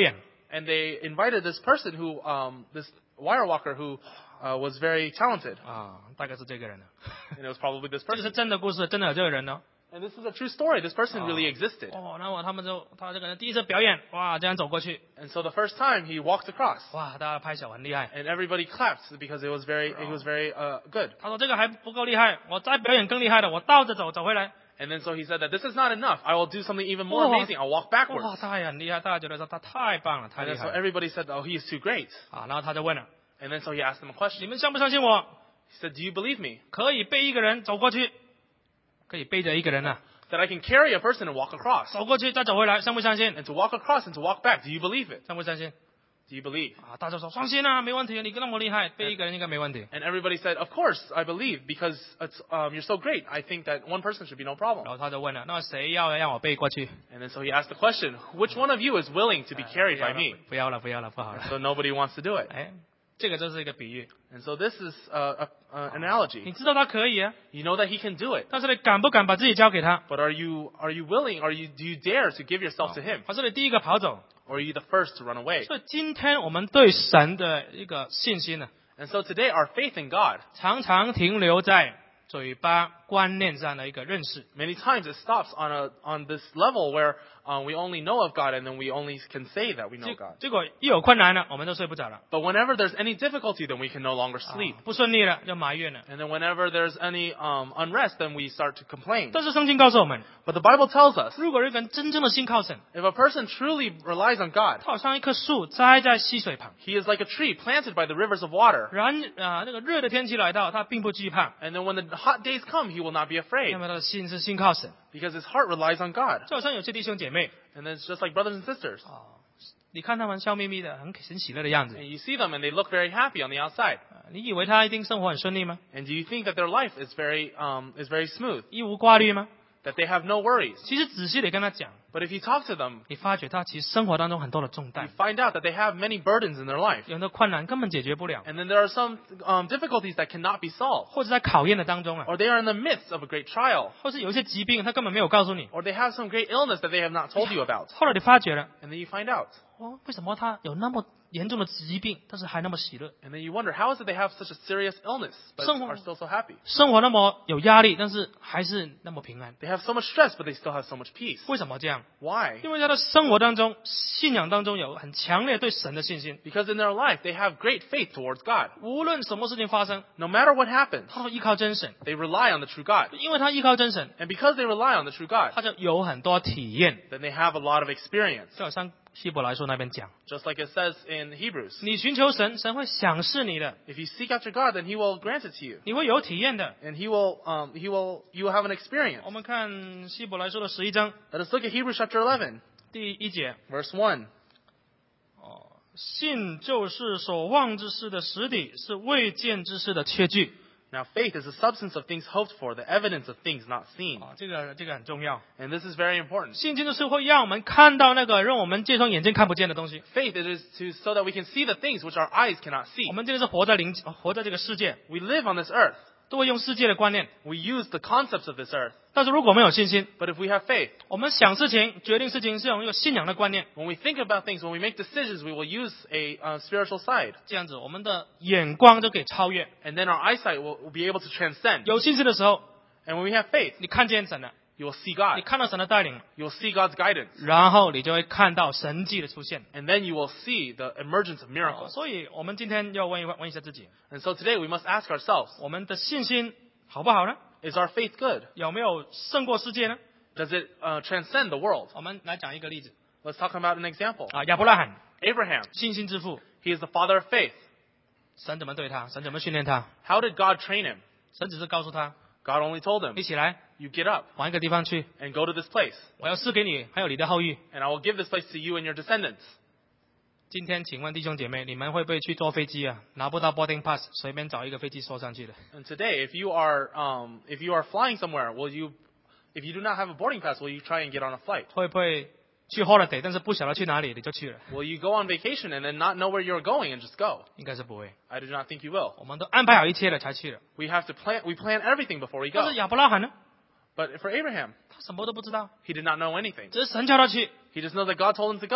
Speaker 2: And they invited this person who, um, this wire walker who uh, was very talented.
Speaker 1: 啊，大概是这个人了。
Speaker 2: And it was probably this
Speaker 1: 这个是
Speaker 2: person.
Speaker 1: 真的故事，真的有这个人哦。
Speaker 2: And this is a true story. This person really existed.
Speaker 1: 哦，那么他们就他这个人第一次表演，哇，这样走过去，
Speaker 2: And so the first time he walked across,
Speaker 1: 哇，大家拍手很厉害。
Speaker 2: and everybody clapped because it was very, it was very uh, good.
Speaker 1: 他说这个还不够厉害，我再表演更厉害的，我倒着走走回来。
Speaker 2: And then so he said that this is not enough. I will do something even more
Speaker 1: Oh.
Speaker 2: amazing. I'll walk backwards.
Speaker 1: 哇，他也很厉害，大家觉得说他太棒了，太
Speaker 2: And
Speaker 1: 厉
Speaker 2: then so
Speaker 1: 害了
Speaker 2: everybody said, oh, he is too great.
Speaker 1: 啊！然后他就问了，
Speaker 2: And then so he asked them a
Speaker 1: 你
Speaker 2: question.
Speaker 1: 们相不相信我
Speaker 2: He said, do you believe me
Speaker 1: 可以背一个人走过去，可以背着一个人呢、
Speaker 2: that I can carry a person and walk across?
Speaker 1: 走过去再走回来，相不相信？
Speaker 2: And to walk across and to walk back, do you believe it?
Speaker 1: 相不相信？
Speaker 2: Do you believe?
Speaker 1: 啊，大家说相信啊，没问题，你那么厉害，背一个人应该没问题。
Speaker 2: And everybody said, of course, I believe because it's, um, you're so great. I think that one person should be no
Speaker 1: 然
Speaker 2: problem.
Speaker 1: 后他就问了，那谁要让我背过去？
Speaker 2: And then so he asked the question, which one of you is willing to be carried by me?
Speaker 1: 不要了，不要了，不好了。
Speaker 2: So nobody wants to do it.
Speaker 1: 哎，这个就是一个比喻，
Speaker 2: And so this is uh, a, a, an analogy.
Speaker 1: 你知道他可以啊，
Speaker 2: You know that he can do it.
Speaker 1: 但是你敢不敢把自己交给他？
Speaker 2: But are you, are you willing, are you, do you dare to give yourself to him?
Speaker 1: 还是你第一个跑走？
Speaker 2: Or are you the first to run away?
Speaker 1: 所以今天我们对神的一个信心呢，
Speaker 2: And so today our faith in God,
Speaker 1: 常常停留在嘴巴观念上的一个认识。
Speaker 2: many times it stops on a, on this level where uh, we only know of God and then we only can say that we know
Speaker 1: 结
Speaker 2: God.
Speaker 1: 结果一有困难了，我们就睡不着了，
Speaker 2: But whenever there's any difficulty, then we can no longer
Speaker 1: 啊
Speaker 2: sleep.
Speaker 1: 不顺利了就埋怨了。
Speaker 2: And then whenever there's any um, unrest, then we start to complain.
Speaker 1: 但是圣经告诉我们，
Speaker 2: But the Bible tells us,
Speaker 1: 如果一个人真正的信靠神，
Speaker 2: if a person truly relies on God,
Speaker 1: 他好像一棵树栽在溪水旁，
Speaker 2: he is like a tree planted by the rivers of water.
Speaker 1: 然啊那个热的天气来到，他并不惧怕，
Speaker 2: And then when the hot days come, he will not be
Speaker 1: 那
Speaker 2: afraid
Speaker 1: 么他的心是信靠神。
Speaker 2: because his heart relies on God.
Speaker 1: 就好像有些弟兄姐妹
Speaker 2: And then it's just like brothers and sisters.
Speaker 1: 啊，你看他们笑眯眯的，很很喜乐的样子，
Speaker 2: And you see them and they look very happy on the outside.
Speaker 1: 啊你以为他一定生活很顺利吗？
Speaker 2: And do you think that their life is very, um, is very smooth?
Speaker 1: 一无挂虑吗？
Speaker 2: That they have no worries?
Speaker 1: 其实仔细地跟他讲，
Speaker 2: But if you talk to them,
Speaker 1: 你发觉他其实生活当中很多的重
Speaker 2: you
Speaker 1: 担，
Speaker 2: find out that they have many burdens in their life.
Speaker 1: 有的困难根本解决不了，
Speaker 2: And then there are some um, difficulties that cannot be solved.
Speaker 1: 或者在考验的当中啊，
Speaker 2: Or they are in the midst of a great trial.
Speaker 1: 或是有一些疾病他根本没有告诉你，
Speaker 2: Or they have some great illness that they have not told you about.
Speaker 1: 后来你发觉了，
Speaker 2: And then you find out.
Speaker 1: 哦，为什么他有那么严重的疾病，但是还那么喜乐？
Speaker 2: And then you wonder, how is it they have such a serious illness but
Speaker 1: 生活-
Speaker 2: are still so happy?
Speaker 1: 生活那么有压力，但是还是那么平安，
Speaker 2: They have so much stress, but they still have so much peace.
Speaker 1: 为什么这样？
Speaker 2: Why?
Speaker 1: 因为他的生活当中、信仰当中有很强烈对神的信心，
Speaker 2: Because in their life, they have great faith towards God.
Speaker 1: 无论什么事情发生，
Speaker 2: No matter what happens,
Speaker 1: 他都依靠真神，
Speaker 2: they rely on the true God.
Speaker 1: 因为他依靠真神，
Speaker 2: And because they rely on the true God,
Speaker 1: 他就有很多体验。
Speaker 2: then they have a lot of experience.
Speaker 1: 就好像希伯来书那边讲，
Speaker 2: Just like it says in Hebrews.
Speaker 1: 你寻求神，神会赏识你的，
Speaker 2: If you seek after God, then He will grant it to you.
Speaker 1: 你会有体验的。
Speaker 2: And He will, um, He will, you will have an experience.
Speaker 1: 我们看希伯来书的十一章
Speaker 2: Let us look at Hebrews chapter eleven,
Speaker 1: 第一节，
Speaker 2: verse one.
Speaker 1: 哦，信就是所望之事的实底，是未见之事的确据。
Speaker 2: Now faith is the substance of things hoped for, the evidence of things not seen.
Speaker 1: 啊，这个这个很重要。
Speaker 2: And this is very important.
Speaker 1: 信心就是会让我们看到那个让我们这双眼睛看不见的东西。
Speaker 2: Faith it is to so that we can see the things which our eyes cannot
Speaker 1: 我
Speaker 2: see.
Speaker 1: 们这个是活在灵，活在这个世界，
Speaker 2: We live on this earth.
Speaker 1: 都会用世界的观念。
Speaker 2: We use the concepts of this earth.
Speaker 1: 但是如果没有信心，
Speaker 2: But if we have faith,
Speaker 1: 我们想事情、决定事情是用一个信仰的观念，
Speaker 2: when we think about things, when we make decisions, we will use a uh, spiritual side.
Speaker 1: 这样子我们的眼光就可以超越。
Speaker 2: And then our eyesight will, will be able to transcend.
Speaker 1: 有信心的时候，
Speaker 2: And when we have faith,
Speaker 1: 你看见神了，
Speaker 2: you will see
Speaker 1: 你
Speaker 2: God.
Speaker 1: 看到神的带领，
Speaker 2: You will see God's guidance.
Speaker 1: 然后你就会看到神迹的出现。
Speaker 2: And then you will see the emergence of
Speaker 1: 哦
Speaker 2: miracles.
Speaker 1: 所以我们今天要问一问一下自己，
Speaker 2: And so today we must ask ourselves,
Speaker 1: 我们的信心好不好呢？
Speaker 2: is our faith good?
Speaker 1: 有没有胜过世界呢？
Speaker 2: Does it uh, transcend the world?
Speaker 1: 我们来讲一个例子
Speaker 2: Let's talk about an example.
Speaker 1: 啊，亚伯拉罕，
Speaker 2: Abraham,
Speaker 1: 信心之父，
Speaker 2: he is the father of faith.
Speaker 1: 神怎么对他？神怎么训练他？
Speaker 2: How did God train him?
Speaker 1: 神只是告诉他，
Speaker 2: God only told him,
Speaker 1: 一起来
Speaker 2: you get up
Speaker 1: 往一个地方去，
Speaker 2: and go to this place,
Speaker 1: 我要赐给你，还有你的后裔。
Speaker 2: and I will give this place to you and your descendants.
Speaker 1: 今天请问弟兄姐妹，你们会不会去坐飞机啊？拿不到 boarding pass， 随便找一个飞机坐上去的？
Speaker 2: And today, if you are um, if you are flying somewhere, will you, if you do not have a boarding pass, will you try and get on a flight?
Speaker 1: 会不会去 holiday， 但是不晓得去哪里你就去了？
Speaker 2: Will you go on vacation and then not know where you're going and just go?
Speaker 1: 应该是不会，
Speaker 2: I do not think you will.
Speaker 1: 我们都安排好一切了才去了。
Speaker 2: We have to plan. We plan everything before we
Speaker 1: 但
Speaker 2: go.
Speaker 1: 是亚伯拉罕呢？
Speaker 2: But for Abraham,
Speaker 1: 他什么都不知道，
Speaker 2: he did not know anything.
Speaker 1: 只是神叫他去。
Speaker 2: He just knows that God told him to go.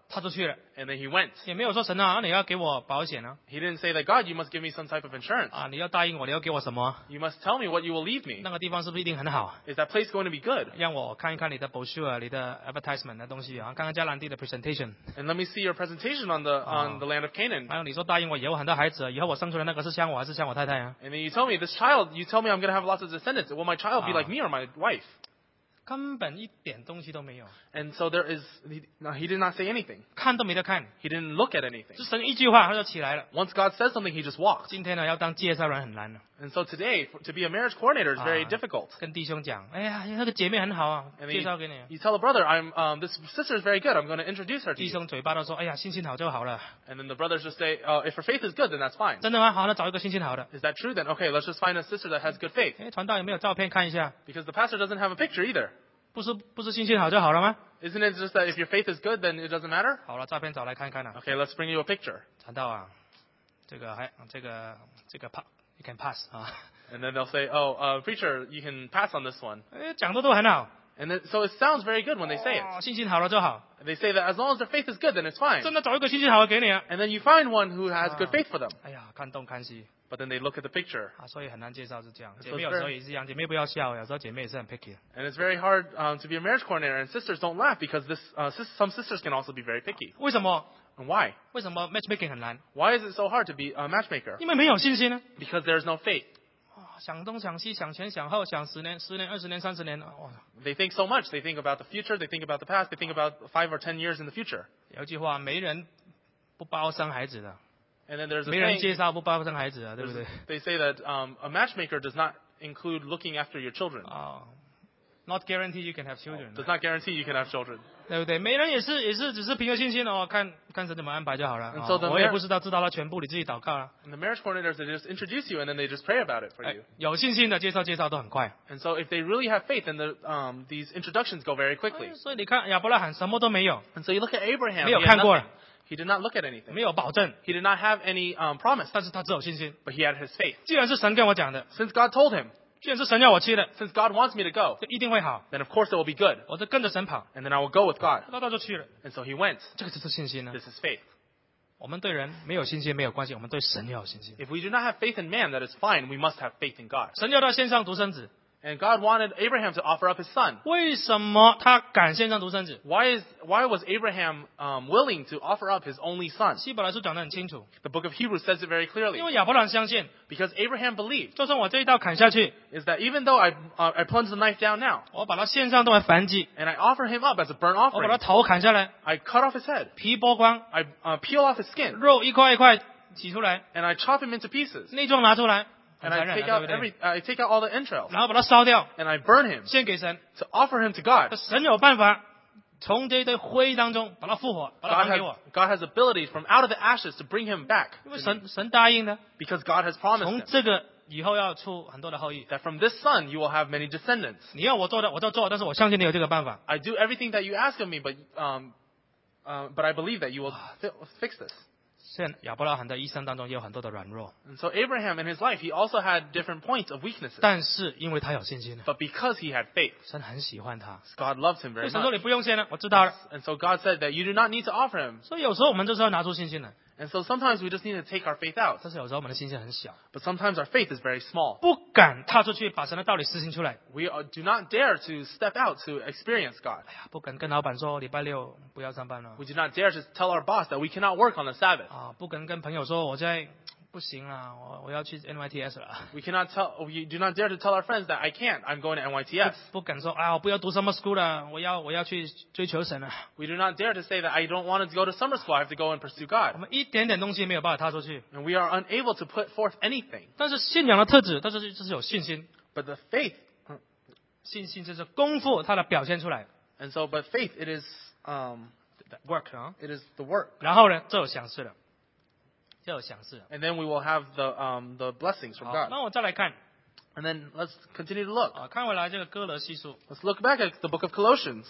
Speaker 1: 踏出去了，
Speaker 2: And then he went.
Speaker 1: 也没有说神啊，你要给我保险啊，
Speaker 2: He didn't say that, God, you must give me some type of insurance.
Speaker 1: 啊，你要答应我，你要给我什么？
Speaker 2: You must tell me what you will leave me.
Speaker 1: 那个地方是不是一定很好？
Speaker 2: Is that place going to be good?
Speaker 1: 让我看一看你的 brochure、你的 advertisement 的东西啊，看看迦南地的 presentation。
Speaker 2: And let me see your presentation on the on the land of Canaan.
Speaker 1: 还有你说答应我以后很多孩子，以后我生出来那个是像我还是像我太太啊？
Speaker 2: And then you tell me, this child, you tell me I'm going to have lots of descendants. Will my child be
Speaker 1: Ah.
Speaker 2: like me or my wife?
Speaker 1: 根本一点东西都没有，
Speaker 2: And so there is, he, no, he did not say anything.
Speaker 1: 看都没得看，
Speaker 2: He didn't look at anything.
Speaker 1: 就神一句话他就起来了。
Speaker 2: Once God says something, he just walked.
Speaker 1: 今天呢，要当介绍人很难了，
Speaker 2: And so today, for, to be a marriage coordinator is very
Speaker 1: Ah.
Speaker 2: difficult.
Speaker 1: 跟弟兄讲，哎呀，那个姐妹很好啊，
Speaker 2: And
Speaker 1: 介
Speaker 2: then
Speaker 1: 绍给你。
Speaker 2: you, you tell a brother, I'm, um, this sister is very good. I'm going to introduce her to
Speaker 1: 弟
Speaker 2: you.
Speaker 1: 兄嘴巴都说，哎呀，信心好就好了。
Speaker 2: And then the brothers just say, uh, if her faith is good, then that's fine.
Speaker 1: 真的吗？好，那找一个信心好的。
Speaker 2: Is that true? Then okay, let's just find a sister that has good faith.
Speaker 1: 哎，传道有没有照片看一下？
Speaker 2: Because the pastor doesn't have a picture either.
Speaker 1: 不是不是信心好就好了吗？
Speaker 2: Isn't it just that if your faith is good, then it doesn't matter?
Speaker 1: 好了，照片找来看看了。
Speaker 2: Okay, let's bring you a picture.
Speaker 1: 传道啊，这个还这个这个 pass you can pass 啊，
Speaker 2: And then they'll say, oh, uh, preacher, you can pass on this one.
Speaker 1: 哎，讲的都很好。
Speaker 2: And then, so it sounds very good when they say it.
Speaker 1: 哦，信心好了就好。
Speaker 2: They say that as long as their faith is good, then it's fine.
Speaker 1: 真的找一个信心好的给你啊。
Speaker 2: And then you find one who has
Speaker 1: Ah.
Speaker 2: good faith for them.
Speaker 1: 哎呀，看东看西
Speaker 2: But then they look at the picture.
Speaker 1: 啊，所以很难介绍是这样。
Speaker 2: So
Speaker 1: 姐妹
Speaker 2: it's
Speaker 1: 有时候
Speaker 2: very-
Speaker 1: 也是一样，姐妹不要笑，有时候姐妹也是很 picky。
Speaker 2: And it's very hard um, to be a marriage coordinator. And sisters don't laugh because this, uh, sis- some sisters can also be very picky.
Speaker 1: 为什么？
Speaker 2: And why?
Speaker 1: 为什么 matchmaking 很难？
Speaker 2: Why is it so hard to be a matchmaker?
Speaker 1: 因为没有信心呢。
Speaker 2: Because there's no faith.
Speaker 1: 哇，想东想西，想前想后，想十年、十年、二十年、三十年，哇！
Speaker 2: They think so much. They think about the future. They think about the past. They think about five or ten years in the future.
Speaker 1: 有一句话，没人不包生孩子的，
Speaker 2: And then there's a
Speaker 1: 没人
Speaker 2: saying,
Speaker 1: 介绍不包生孩子的，对不对？
Speaker 2: they say that um, a matchmaker does not include looking after your children.
Speaker 1: 啊、Not guarantee you can have children，
Speaker 2: Does not guarantee you can have children.
Speaker 1: 对不对？没人也是也是只是凭着信心哦，看看神怎么安排就好了。
Speaker 2: And
Speaker 1: 哦
Speaker 2: so the
Speaker 1: 我也
Speaker 2: mar-
Speaker 1: 不知道知道了全部，你自己祷告啊。
Speaker 2: And the marriage coordinators, they just introduce you and then they just pray about it for
Speaker 1: 哎
Speaker 2: you.
Speaker 1: 有信心的介绍介绍都很快。
Speaker 2: And so if they really have faith, then the, um, these introductions go very quickly.
Speaker 1: 哎所以你看亚伯拉罕什么都没有，
Speaker 2: And so you look at Abraham.
Speaker 1: 没有
Speaker 2: He, had
Speaker 1: 看过
Speaker 2: nothing. He did not look at anything.
Speaker 1: 没有保证，
Speaker 2: He did not have any um, promise,
Speaker 1: 但是他只有信心。
Speaker 2: but he had his faith.
Speaker 1: 既然是神跟我讲的，
Speaker 2: Since God told him,
Speaker 1: 既然是神要我去的，
Speaker 2: since God wants me to go,
Speaker 1: 就一定会好。
Speaker 2: then of course it will be good.
Speaker 1: 我就跟着神跑，
Speaker 2: And then I will go with God.
Speaker 1: 那他就去了。
Speaker 2: And so he went.
Speaker 1: 这个就是信心呢。
Speaker 2: This is faith.
Speaker 1: 我们对人没有信心没有关系，我们对神要有信心。
Speaker 2: If we do not have faith in man, that is fine. We must have faith in God.
Speaker 1: 神要他献上独生子，
Speaker 2: And God wanted Abraham to offer up his son.
Speaker 1: 为什么他敢献上独生子？
Speaker 2: Why is why was Abraham um, willing to offer up his only son?
Speaker 1: 希伯来书讲得很清楚，
Speaker 2: The book of Hebrews says it very
Speaker 1: 因
Speaker 2: clearly.
Speaker 1: 为亚伯兰相信，
Speaker 2: Because Abraham believed
Speaker 1: 就算我这一刀砍下去，
Speaker 2: is that even though I uh, I plunge the knife down now
Speaker 1: 我把他献上作为燔祭，
Speaker 2: and I offer him up as a burnt
Speaker 1: 我把他
Speaker 2: offering,
Speaker 1: 头砍下来，
Speaker 2: I cut off his head,
Speaker 1: 皮剥光，
Speaker 2: I uh, peel off his skin,
Speaker 1: 肉一块一块挤出来，
Speaker 2: and I chop him into pieces,
Speaker 1: 内脏拿出来，很
Speaker 2: and
Speaker 1: 残
Speaker 2: I
Speaker 1: 忍
Speaker 2: take
Speaker 1: 啊，
Speaker 2: out
Speaker 1: 对不对？
Speaker 2: every I take out all the entrails,
Speaker 1: 然后把它烧掉，
Speaker 2: and I burn him
Speaker 1: 献给神。
Speaker 2: to offer him to God.
Speaker 1: 神有办法从这一堆灰当中把它复活，把它
Speaker 2: God
Speaker 1: 还
Speaker 2: has
Speaker 1: 给我，
Speaker 2: God has ability from out of the ashes to bring him back
Speaker 1: 因为神神答应的，
Speaker 2: because God has promised
Speaker 1: 从
Speaker 2: him
Speaker 1: 这个以后要出很多的后裔。
Speaker 2: that from this son you will have many descendants.
Speaker 1: 你要我做的我就做，但是我相信你有这个办法。
Speaker 2: I do everything that you ask of me, but um, uh, but I believe that you will fi- fix this.
Speaker 1: 虽然亚伯拉罕的一生当中也有很多的软弱，
Speaker 2: And so Abraham in his life, he also had different points of weaknesses.
Speaker 1: 但是因为他有信心，
Speaker 2: But because he had faith,
Speaker 1: 神很喜欢他。
Speaker 2: God loved him
Speaker 1: 所
Speaker 2: very
Speaker 1: 以神说
Speaker 2: much.
Speaker 1: 你不用献了，我知道了。
Speaker 2: And so God said that you do not need to offer him.
Speaker 1: 所以有时候我们就是要拿出信心来，
Speaker 2: And so sometimes we just need to take our faith out.
Speaker 1: 但是有时候我们的信心很小，
Speaker 2: But sometimes our faith is very small.
Speaker 1: 不敢踏出去把神的道理实行出来。
Speaker 2: We are, do not dare to step out to experience God.
Speaker 1: 哎呀，不敢跟老板说礼拜六不要上班了
Speaker 2: We do not dare to tell our boss that we cannot work on the Sabbath.
Speaker 1: 啊，不敢跟朋友说我在不行了，我我要去 N Y T S 了。
Speaker 2: We cannot tell, we do not dare to tell our friends that I can't, I'm going to N Y T S.
Speaker 1: 不敢说啊，我不要读 summer school 了，我要我要去追求神了。
Speaker 2: We do not dare to say that I don't want to go to summer school, I have to go and pursue
Speaker 1: 我
Speaker 2: God.
Speaker 1: 们一点点东西没有办法踏出去，
Speaker 2: And we are unable to put forth anything.
Speaker 1: 但是信仰的特质，但是就是有信心，
Speaker 2: But the faith,
Speaker 1: 信心就是功夫，它的表现出来
Speaker 2: and so, but faith, it is, um,
Speaker 1: work 啊，
Speaker 2: it is the work.
Speaker 1: 然后呢，就有享受了，就有享受了。
Speaker 2: And then we will have the, um, the blessings from
Speaker 1: 好，
Speaker 2: God.
Speaker 1: 那我再来看
Speaker 2: And then let's continue to look.
Speaker 1: 啊，看回来这个哥罗西书，
Speaker 2: Let's look back at the book of Colossians.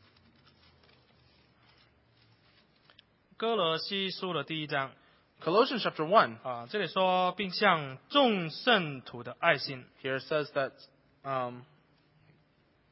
Speaker 1: 哥罗西书的第一章
Speaker 2: Colossians chapter one.
Speaker 1: 啊，这里说，并向众圣徒的爱心。
Speaker 2: Here it says that, um,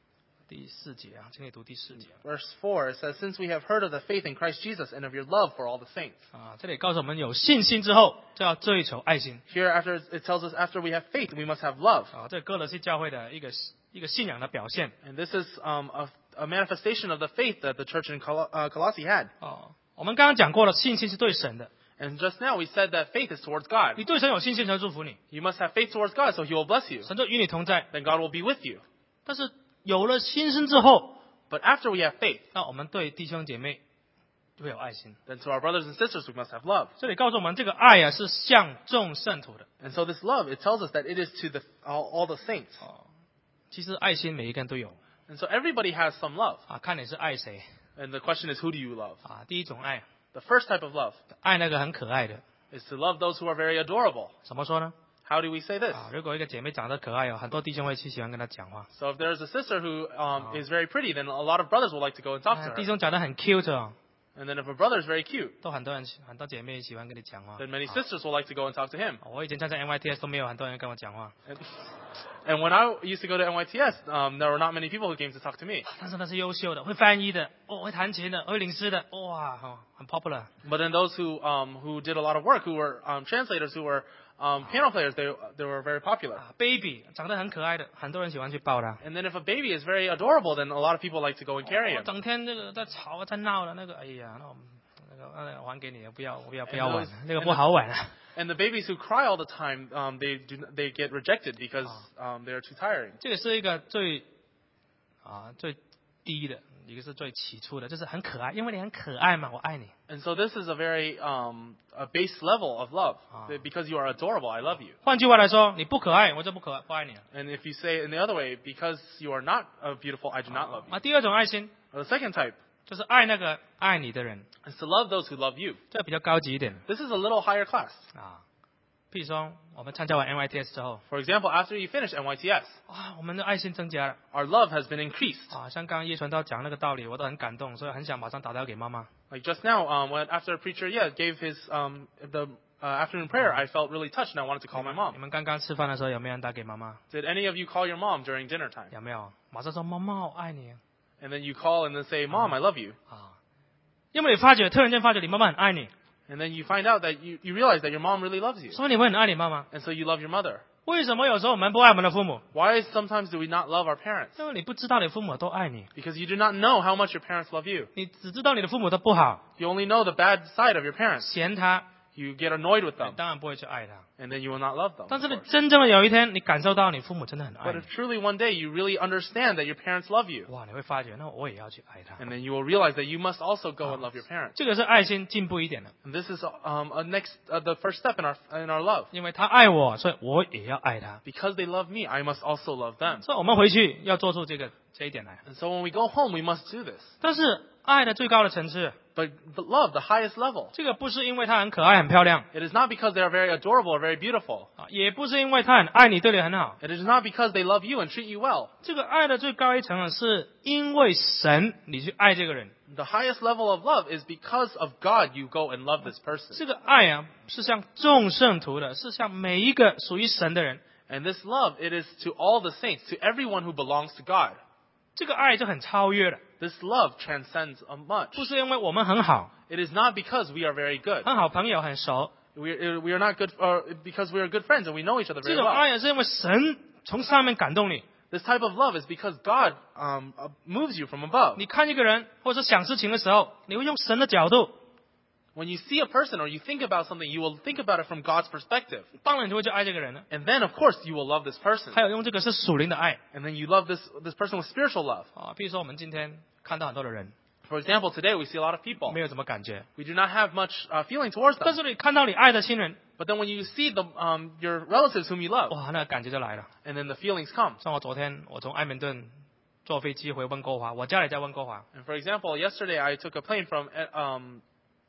Speaker 1: 第四节啊，请你读第四节
Speaker 2: Verse four, it says, Since we have heard of the faith in Christ Jesus and of your love for all the saints.
Speaker 1: 啊。这里告诉我们，有信心之后就要追求爱心
Speaker 2: Here, after it tells us after we have faith, we must have love.
Speaker 1: 啊。这哥罗西教会的一个一个信仰的表现
Speaker 2: And this is um, a, a manifestation of the faith that the church in Col- uh, Colossae had.
Speaker 1: 哦。我们刚刚讲过了，信心是对神的，
Speaker 2: And just now we said that faith is towards God.
Speaker 1: 你对神有信心，神就祝福你，
Speaker 2: You must have faith towards God, so He will bless you.
Speaker 1: 神就与你同在。
Speaker 2: Then God will be with you.
Speaker 1: 但是有了新生之后，
Speaker 2: But after we have faith,
Speaker 1: 那我们对弟兄姐妹就会有爱心。
Speaker 2: then to our brothers and sisters we must have love.
Speaker 1: 这里告诉我们，这个爱啊是向众圣徒的。
Speaker 2: And so this love, it tells us that it is to the, all, all the saints.
Speaker 1: 哦，其实爱心每一个人都有
Speaker 2: And so everybody has some love.
Speaker 1: 啊，看你是爱谁
Speaker 2: And the question is, who do you love?
Speaker 1: 啊。第一种爱，
Speaker 2: The first type of love
Speaker 1: 爱那个很可爱的，
Speaker 2: is to love those who are very adorable.
Speaker 1: 怎么说呢？
Speaker 2: How do we say this?
Speaker 1: 啊，如果一个姐妹长得可爱哦，很多弟兄会去喜欢跟她讲话。
Speaker 2: So if there's a sister who um, is very pretty, then a lot of brothers will like to go and talk
Speaker 1: 啊
Speaker 2: to
Speaker 1: 弟
Speaker 2: her.
Speaker 1: 兄长得很 cute 哦，
Speaker 2: And then if a brother is very cute,
Speaker 1: 都很多人很多姐妹喜欢跟你讲话。
Speaker 2: then many
Speaker 1: 啊
Speaker 2: sisters will like to go and talk to him.
Speaker 1: 我以前参加 N Y T S 都没有很多人跟我讲话，
Speaker 2: And, and when I used to go to N Y T S, um, there were not many people who came to talk to me.
Speaker 1: 但是那是优秀的，会翻译的，哦，会弹琴的，会领诗的，哇，哦，很 popular。
Speaker 2: But then those who um, who did a lot of work, who were um, translators, who were um, piano players, they they were very popular.
Speaker 1: 啊 ，baby 长得很可爱的，很多人喜欢去抱他。
Speaker 2: And then if a baby is very adorable, then a lot of people like to go and carry
Speaker 1: 哦
Speaker 2: him.
Speaker 1: 整天这个在吵啊，在闹的那个，哎呀，那我们那个呃还给你，不要不要不要玩，那个不好玩啊。
Speaker 2: And the babies who cry all the time, um, they do they get rejected because um, they are too tiring.
Speaker 1: 这个是一个最啊最低的，一个是最起初的，就是很可爱，因为你很可爱嘛，我爱你。
Speaker 2: And so this is a very um, a base level of love.
Speaker 1: Ah.
Speaker 2: Because you are adorable, I love you.
Speaker 1: 换句话来说，你不可爱，我就不可不爱你了。
Speaker 2: And if you say it in the other way, because you are not uh, beautiful, I do not love you.
Speaker 1: 啊，第二种爱心
Speaker 2: The second type
Speaker 1: 就是爱那个爱你的人，
Speaker 2: is to love those who love you.
Speaker 1: 这比较高级一点
Speaker 2: This is a little higher class.
Speaker 1: 啊。譬如说，我们参加完 N Y T S 之后，
Speaker 2: For example, after you finish N Y T S,
Speaker 1: 哇，我们的爱心增加了
Speaker 2: our love has been increased.
Speaker 1: 啊。像刚刚叶传道讲那个道理，我都很感动，所以很想马上打电话给妈妈。
Speaker 2: Like just now, um, when after a preacher, yeah, gave his um, the uh, afternoon prayer, I felt really touched and I wanted to call my
Speaker 1: 你
Speaker 2: mom.
Speaker 1: 们刚刚吃饭的时候有没有人打给妈妈？
Speaker 2: Did any of you call your mom during dinner time?
Speaker 1: 有没有？马上说妈妈，我爱你
Speaker 2: And then you call and then say, Mom, I love you.
Speaker 1: 啊。因为你发觉，突然间发觉你妈妈很爱你，
Speaker 2: And then you find out that you, you realize that your mom really loves you.
Speaker 1: 所以你会很爱你妈妈。
Speaker 2: And so you love your mother.
Speaker 1: 为什么有时候我们不爱我们的父母？
Speaker 2: Why sometimes do we not love our parents?
Speaker 1: 因为你不知道你父母都爱你，
Speaker 2: Because you do not know how much your parents love you.
Speaker 1: 你只知道你的父母的不好，
Speaker 2: You only know the bad side of your parents.
Speaker 1: 嫌他，
Speaker 2: You get annoyed with
Speaker 1: 你
Speaker 2: them.
Speaker 1: 当然不会去爱他。
Speaker 2: And then you will not love them.
Speaker 1: 但是
Speaker 2: of
Speaker 1: 你
Speaker 2: course.
Speaker 1: 真正的有一天，你感受到你父母真的很爱
Speaker 2: But
Speaker 1: 你
Speaker 2: if，truly one day you really understand that your parents love you,
Speaker 1: 哇，你会发觉，那我也要去爱他。
Speaker 2: and then you will realize that you must also go and love your parents.
Speaker 1: 这个是爱心进步一点的，
Speaker 2: And this is um, a next, uh, the first step in our in our love.
Speaker 1: 因为他爱我，所以我也要爱他。
Speaker 2: Because they love me, I must also love them.
Speaker 1: 所以我们回去要做出这个这一点来。
Speaker 2: And so when we go home, we must do this.
Speaker 1: 但是爱的最高的层次，
Speaker 2: But the love, the highest level,
Speaker 1: 这个不是因为他很可爱很漂亮
Speaker 2: it is not because they are very adorable or very beautiful.
Speaker 1: 啊，也不是因为他很爱你对你很好。
Speaker 2: It is not because they love you and treat you well.
Speaker 1: 这个爱的最高一层啊，是因为神你去爱这个人。
Speaker 2: The highest level of love is because of God you go and love this person.
Speaker 1: 这个爱啊，是向众圣徒的，是向每一个属于神的人。
Speaker 2: And this love, it is to all the saints, to everyone who belongs to God.
Speaker 1: 这个爱就很超越了，
Speaker 2: This love transcends a much.
Speaker 1: 不是因为我们很好，
Speaker 2: It is not because we are very good.
Speaker 1: 很好朋友很熟，
Speaker 2: We are, we are not good uh, because we are good friends and we know each other
Speaker 1: 这
Speaker 2: very
Speaker 1: 种
Speaker 2: well.
Speaker 1: 爱啊，是因为神从上面感动你。
Speaker 2: This type of love is because God um, uh, moves you from above.
Speaker 1: 你看一个人或者想事情的时候，你会用神的角度，
Speaker 2: When you see a person or you think about something, you will think about it from God's perspective.
Speaker 1: 当然你就会去爱这个人了。
Speaker 2: And then, of course, you will love this person.
Speaker 1: 还有用这个是属灵的爱
Speaker 2: And then you love this, this person with spiritual love.
Speaker 1: 啊，譬如说我们今天看到很多的人
Speaker 2: For example, today we see a lot of people.
Speaker 1: 没有什么感觉，
Speaker 2: We do not have much uh, feeling towards
Speaker 1: 但
Speaker 2: them.
Speaker 1: 是你看到你爱的亲人，
Speaker 2: But then when you see the, um, your relatives whom you love,
Speaker 1: 哇，那个感觉就来了。
Speaker 2: and then the feelings come.
Speaker 1: 像我昨天我从埃蒙顿坐飞机回温哥华，我家里在温哥华，
Speaker 2: And for example, yesterday I took a plane from uh, um,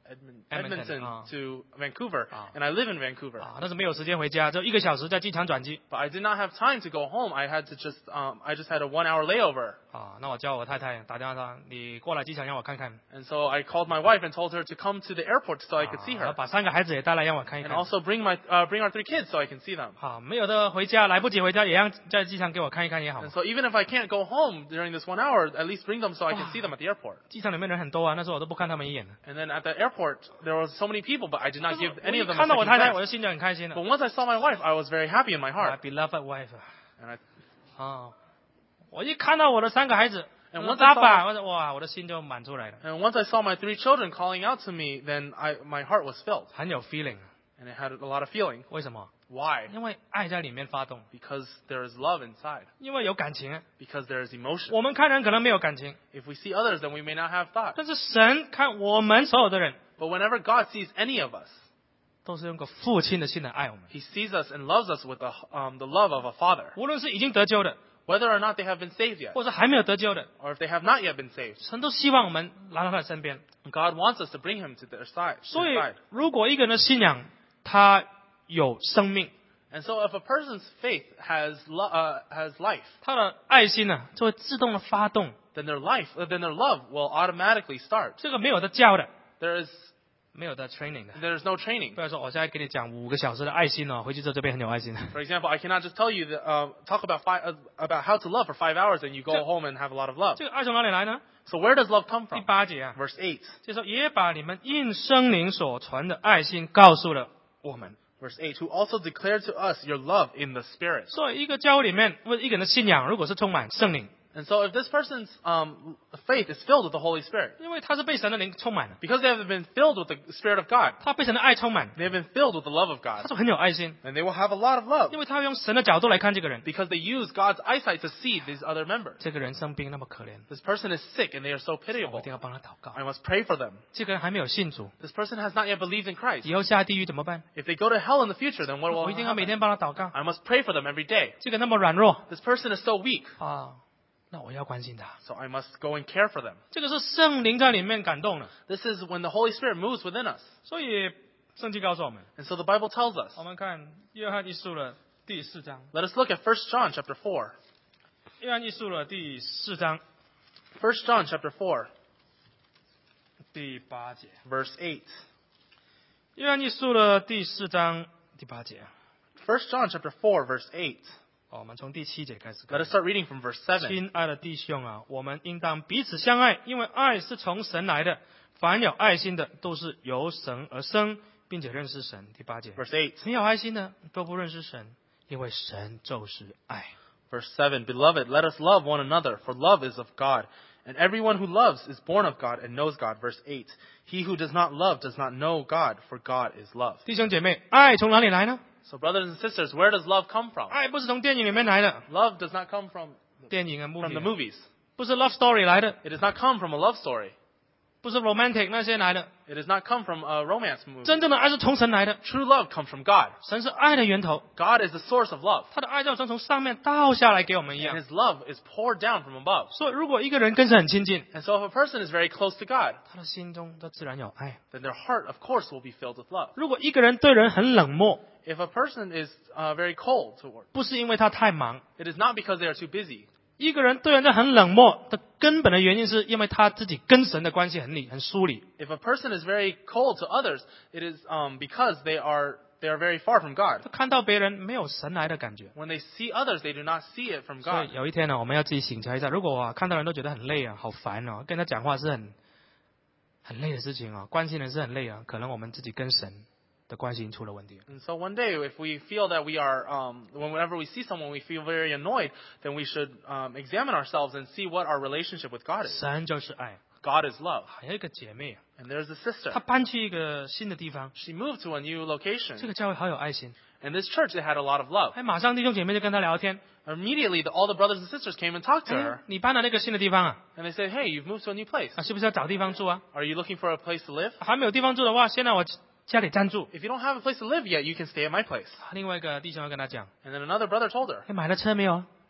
Speaker 2: Edmon-
Speaker 1: Edmonton,
Speaker 2: Edmonton
Speaker 1: ah.
Speaker 2: to Vancouver,
Speaker 1: Ah.
Speaker 2: and I live in Vancouver.
Speaker 1: 啊，但是没有时间回家，就一个小时在机场转机。
Speaker 2: But I did not have time to go home. I had to just, um, I just had a one-hour layover.
Speaker 1: 啊，那我叫我太太打电话说，你过来机场让我看看。
Speaker 2: And so I called my wife and told her to come to the airport so I could see
Speaker 1: 啊
Speaker 2: her,
Speaker 1: 把三个孩子也带来让我看一
Speaker 2: and
Speaker 1: 看。
Speaker 2: also bring my, uh, bring our three kids so I can see them.
Speaker 1: 好，没有的回家，来不及回家，也让在机场给我看一看也好
Speaker 2: And。so even if I can't go home during this one hour, at least bring them so I can
Speaker 1: Wow.
Speaker 2: see them at the airport.
Speaker 1: 机场里面人很多啊，那时候我都不看他们一眼的。
Speaker 2: And then at the airport, there was so many people, but I did not
Speaker 1: 但是
Speaker 2: give
Speaker 1: 我
Speaker 2: any
Speaker 1: 一
Speaker 2: of them a
Speaker 1: 看到我
Speaker 2: second
Speaker 1: 太太，
Speaker 2: glance.
Speaker 1: 我就心就很开心了。
Speaker 2: But once I saw my wife, I was very happy in my
Speaker 1: My
Speaker 2: heart.
Speaker 1: beloved wife。
Speaker 2: And I,
Speaker 1: 啊，我一看到我的三个孩子，
Speaker 2: And
Speaker 1: 我说
Speaker 2: once I
Speaker 1: 爸爸，
Speaker 2: saw-
Speaker 1: 我说哇，我的心就满出来了，
Speaker 2: and once I saw my three children calling out to me, then I, my heart was filled.
Speaker 1: 很有 feeling。
Speaker 2: And it had a lot of feeling.
Speaker 1: 为什么？
Speaker 2: Why?
Speaker 1: 因为爱在里面发动，
Speaker 2: Because there is love inside.
Speaker 1: 因为有感情。
Speaker 2: Because there is emotion.
Speaker 1: 我们看人可能没有感情，
Speaker 2: If we see others, then we may not have thought.
Speaker 1: 但是神看我们所有的人，
Speaker 2: But whenever God sees any of us,
Speaker 1: 都是用个父亲的心来爱我们。
Speaker 2: He sees us and loves us with the, um, the love of a father.
Speaker 1: 无论是已经得救的，
Speaker 2: Whether or not they have been saved yet,
Speaker 1: 或者还没有得救的，
Speaker 2: or if they have not yet been saved,
Speaker 1: 神都希望我们来到他的身边。
Speaker 2: God wants us to bring Him to their side.
Speaker 1: 所以
Speaker 2: His side.，
Speaker 1: 如果一个人的信仰他有生命，
Speaker 2: And so if a person's faith has, lo- uh, has life,
Speaker 1: 他的爱心呢、就会自动的发动。
Speaker 2: then their life, uh, then their love will automatically start.
Speaker 1: 这个没有的教的，
Speaker 2: There is,
Speaker 1: 没有的 training 的。
Speaker 2: there is no training.
Speaker 1: 不要说我现在给你讲五个小时的爱心哦，回去之后这边很有爱心。
Speaker 2: For example, I cannot just tell you that, uh, talk about five, uh, about how to love for five hours and you go
Speaker 1: So-
Speaker 2: home and have a lot of love.
Speaker 1: 这个爱从哪里来呢？
Speaker 2: So where does love come
Speaker 1: 第
Speaker 2: from?
Speaker 1: 八节啊，
Speaker 2: Verse eight.
Speaker 1: 就说也把你们因圣灵所传的爱心告诉了我们。
Speaker 2: Verse eight, who also declared to us your love in the Spirit.
Speaker 1: 所以一个教会里面，或者一个人的信仰，如果是充满圣灵，
Speaker 2: And so if this person's um, faith is filled with the Holy Spirit,
Speaker 1: 因为他是被神的灵充满的，
Speaker 2: because they have been filled with the Spirit of God,
Speaker 1: 他被神的爱充满，
Speaker 2: they have been filled with the love of
Speaker 1: 他
Speaker 2: God,
Speaker 1: 就很有爱心，
Speaker 2: then they will have a lot of love
Speaker 1: 因为他会用神的角度来看这个人。
Speaker 2: because they use God's eyesight to see these other members.
Speaker 1: 这个人生病那么可怜，
Speaker 2: This person is sick and they are so
Speaker 1: 我
Speaker 2: pitiable.
Speaker 1: 一定要帮他祷告。
Speaker 2: I must pray for them.
Speaker 1: 这个人还没有信主，
Speaker 2: This person has not yet believed in Christ.
Speaker 1: 以后下地狱怎么办？
Speaker 2: If they go to hell in the future, then what
Speaker 1: 我
Speaker 2: will
Speaker 1: 一定要每
Speaker 2: happen?
Speaker 1: 天帮他祷告。
Speaker 2: I must pray for them every day.
Speaker 1: 这个那么软弱
Speaker 2: This person is so weak,
Speaker 1: 啊，那我要关心他。
Speaker 2: so I must go and care for them.
Speaker 1: 这个是圣灵在里面感动的，
Speaker 2: This is when the Holy Spirit moves within us.
Speaker 1: 所以圣经告诉我们，
Speaker 2: And so the Bible tells us.
Speaker 1: 我们看约翰一书的第四章，
Speaker 2: Let us look at First John chapter four.
Speaker 1: 约翰一书的第四章
Speaker 2: First John chapter four,
Speaker 1: 第八节。
Speaker 2: verse eight.
Speaker 1: 约翰一书的第四章第八节，
Speaker 2: First John chapter four, verse eight.
Speaker 1: 哦我们从第七节开始看
Speaker 2: Let。us start reading from verse seven.
Speaker 1: 亲爱的弟兄啊，我们应当彼此相爱，因为爱是从神来的。凡有爱心的，都是由神而生，并且认识神。第八节，
Speaker 2: Verse eight.
Speaker 1: 没有爱心的都不认识神，因为神就是爱。
Speaker 2: Verse seven. Beloved, let us love one another, for love is of God. And everyone who loves is born of God and knows God. Verse eight. He who does not love does not know God, for God is love.
Speaker 1: 弟兄姐妹，爱从哪里来呢？
Speaker 2: So brothers and sisters, where does love come from?
Speaker 1: 爱不是从电影里面来的，
Speaker 2: Love does not come from,
Speaker 1: 电影啊
Speaker 2: from the
Speaker 1: movie，
Speaker 2: movies.
Speaker 1: 不是 love story 来的，
Speaker 2: It does not come from a love story.
Speaker 1: 不是 romantic 那些来的，
Speaker 2: It does not come from a romance movie.
Speaker 1: 真正的爱是从神来的。
Speaker 2: True love comes from God.
Speaker 1: 神是爱的源头，
Speaker 2: God is the source of love.
Speaker 1: 他的爱就好像从上面倒下来给我们一
Speaker 2: And
Speaker 1: 样。
Speaker 2: His love is poured down from above.
Speaker 1: 所以，如果一个人跟神很亲近，
Speaker 2: And so if a person is very close to God,
Speaker 1: 他的心中就自然有爱。
Speaker 2: then their heart, of course, will be filled with love.
Speaker 1: 如果一个人对人很冷漠，
Speaker 2: If a person is uh, very cold toward,
Speaker 1: 不是因为他太忙，
Speaker 2: it is not because they are too busy.
Speaker 1: 一个人对人家很冷漠的根本的原因，是因为他自己跟神的关系很理很疏离。
Speaker 2: If a person is very cold to others, it is um, because they are they are very far from God.
Speaker 1: 他看到别人没有神来的感觉。
Speaker 2: When they see others, they do not see it from
Speaker 1: 所
Speaker 2: God.
Speaker 1: 以有一天呢，我们要自己醒察一下。如果啊看到人都觉得很累啊，好烦哦，跟他讲话是很很累的事情啊，关心人是很累啊，可能我们自己跟神的关系已经出了问题。
Speaker 2: And so one day, if we feel that we are, um, whenever we see someone, we feel very annoyed, then we should um, examine ourselves and see what our relationship with God is.
Speaker 1: 神就是爱。
Speaker 2: God is love.
Speaker 1: 还有一个姐妹啊，
Speaker 2: And there's a sister.
Speaker 1: 她搬去一个新的地方，
Speaker 2: She moved to a new location.
Speaker 1: 这个教会好有爱心。
Speaker 2: And this church, they had a lot of love.
Speaker 1: 哎，马上弟兄姐妹就跟她聊天。
Speaker 2: Immediately, the, all the brothers and sisters came and talked to
Speaker 1: 哎
Speaker 2: her.
Speaker 1: 你搬到那个新的地方啊，
Speaker 2: And they said, hey, you've moved to a new place.
Speaker 1: 啊，是不是要找地方住啊？
Speaker 2: Are you looking for a place to live?
Speaker 1: 还没有地方住的话，先让我家里暂住。
Speaker 2: If you don't have a place to live yet, you can stay at my place.
Speaker 1: 另外一个弟兄要跟她讲，
Speaker 2: And then another brother told her,
Speaker 1: 哎，买了车没有啊？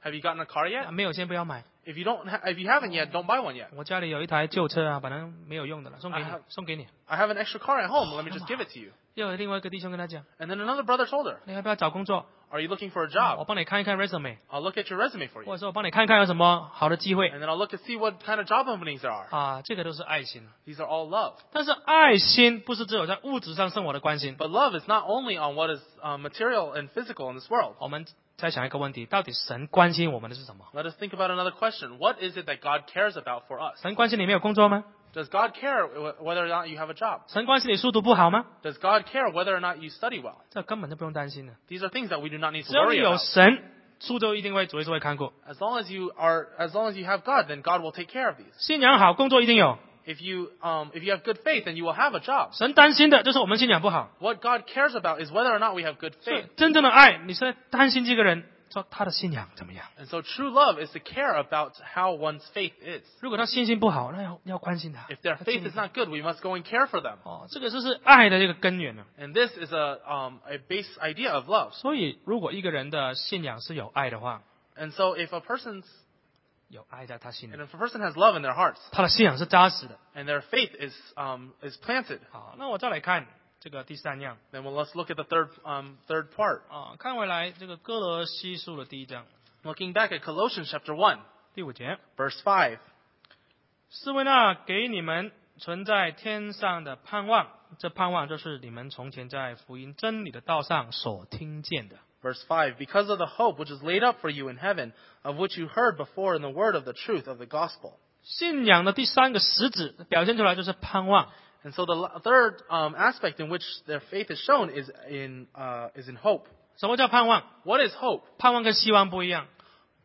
Speaker 2: Have you gotten a car
Speaker 1: 啊
Speaker 2: yet?
Speaker 1: 没有，先不要买。
Speaker 2: If you don't, ha- if you haven't yet, don't buy one yet.
Speaker 1: 我家里有一台旧车啊，反正没有用的了，送给你
Speaker 2: I have-，
Speaker 1: 送给你。
Speaker 2: I have an extra car at home. Let me just give it to you.
Speaker 1: 又有另外一个弟兄跟他讲，
Speaker 2: And then another brother told her,
Speaker 1: 你要不要找工作？
Speaker 2: are you looking for a
Speaker 1: 我
Speaker 2: job?
Speaker 1: 帮你看一看 resume，
Speaker 2: I'll look at your resume for
Speaker 1: 或
Speaker 2: you.
Speaker 1: 者说我帮你看看有什么好的机会
Speaker 2: And then I'll look to see what kind of job openings there are.
Speaker 1: 啊，这个都是爱心。
Speaker 2: These are all love.
Speaker 1: 但是爱心不是只有在物质上生活的关心。
Speaker 2: But love is not only on what is uh, material and physical in this world.
Speaker 1: 我们再想一个问题，到底神关心我们的是什么？
Speaker 2: Let us think about another question. What is it that God cares about for us?
Speaker 1: 神关心你没有工作吗？
Speaker 2: Does God care wh- whether or not you have a job?
Speaker 1: 神关心你书读不好吗？
Speaker 2: Does God care whether or not you study well?
Speaker 1: 这根本就不用担心的。
Speaker 2: These are things that we do not need
Speaker 1: 只
Speaker 2: to
Speaker 1: 要你
Speaker 2: worry
Speaker 1: 有
Speaker 2: about.
Speaker 1: 神，书就一定会主耶稣会看顾。
Speaker 2: As long as you are, as long as you have God, then God will take care of these.
Speaker 1: 信仰好，工作一定有。
Speaker 2: If you, um, if you have good faith, then you will have a job.
Speaker 1: 神担心的就是我们信仰不好。
Speaker 2: What God cares about is whether or not we have good
Speaker 1: 所以
Speaker 2: faith.
Speaker 1: 真正的爱，你是在担心这个人说他的信仰怎么样。
Speaker 2: And so true love is to care about how one's faith is.
Speaker 1: 如果他信心不好，那要要关心他。
Speaker 2: If their
Speaker 1: 要建
Speaker 2: faith
Speaker 1: 立
Speaker 2: is not good, we must go and care for them.
Speaker 1: 哦，这个就是爱的这个根源了。
Speaker 2: And this is a, um, a base idea of love.
Speaker 1: 所以，如果一个人的信仰是有爱的话，
Speaker 2: And so if a person's,
Speaker 1: 有爱在他心里
Speaker 2: and，if a person has love in their hearts,
Speaker 1: 他的信仰是扎实的。
Speaker 2: and their faith is, um, is planted,
Speaker 1: 好，那我再来看这个第三样
Speaker 2: then well, let's look at the third, um, third part.
Speaker 1: 啊，看回来这个哥罗西书的第一章
Speaker 2: Looking back at Colossians chapter one,
Speaker 1: 第五节，
Speaker 2: verse five.
Speaker 1: 是为那给你们存在天上的盼望，这盼望就是你们从前在福音真理的道上所听见的。
Speaker 2: Verse five, because of the hope which is laid up for you in heaven, of which you heard before in the word of the truth of the gospel.
Speaker 1: 信仰的第三个实质表现出来就是盼望。
Speaker 2: And so the l- third um, aspect in which their faith is shown is in, uh, is in hope.
Speaker 1: 什么叫盼望？
Speaker 2: What is hope?
Speaker 1: 盼望跟希望不一样。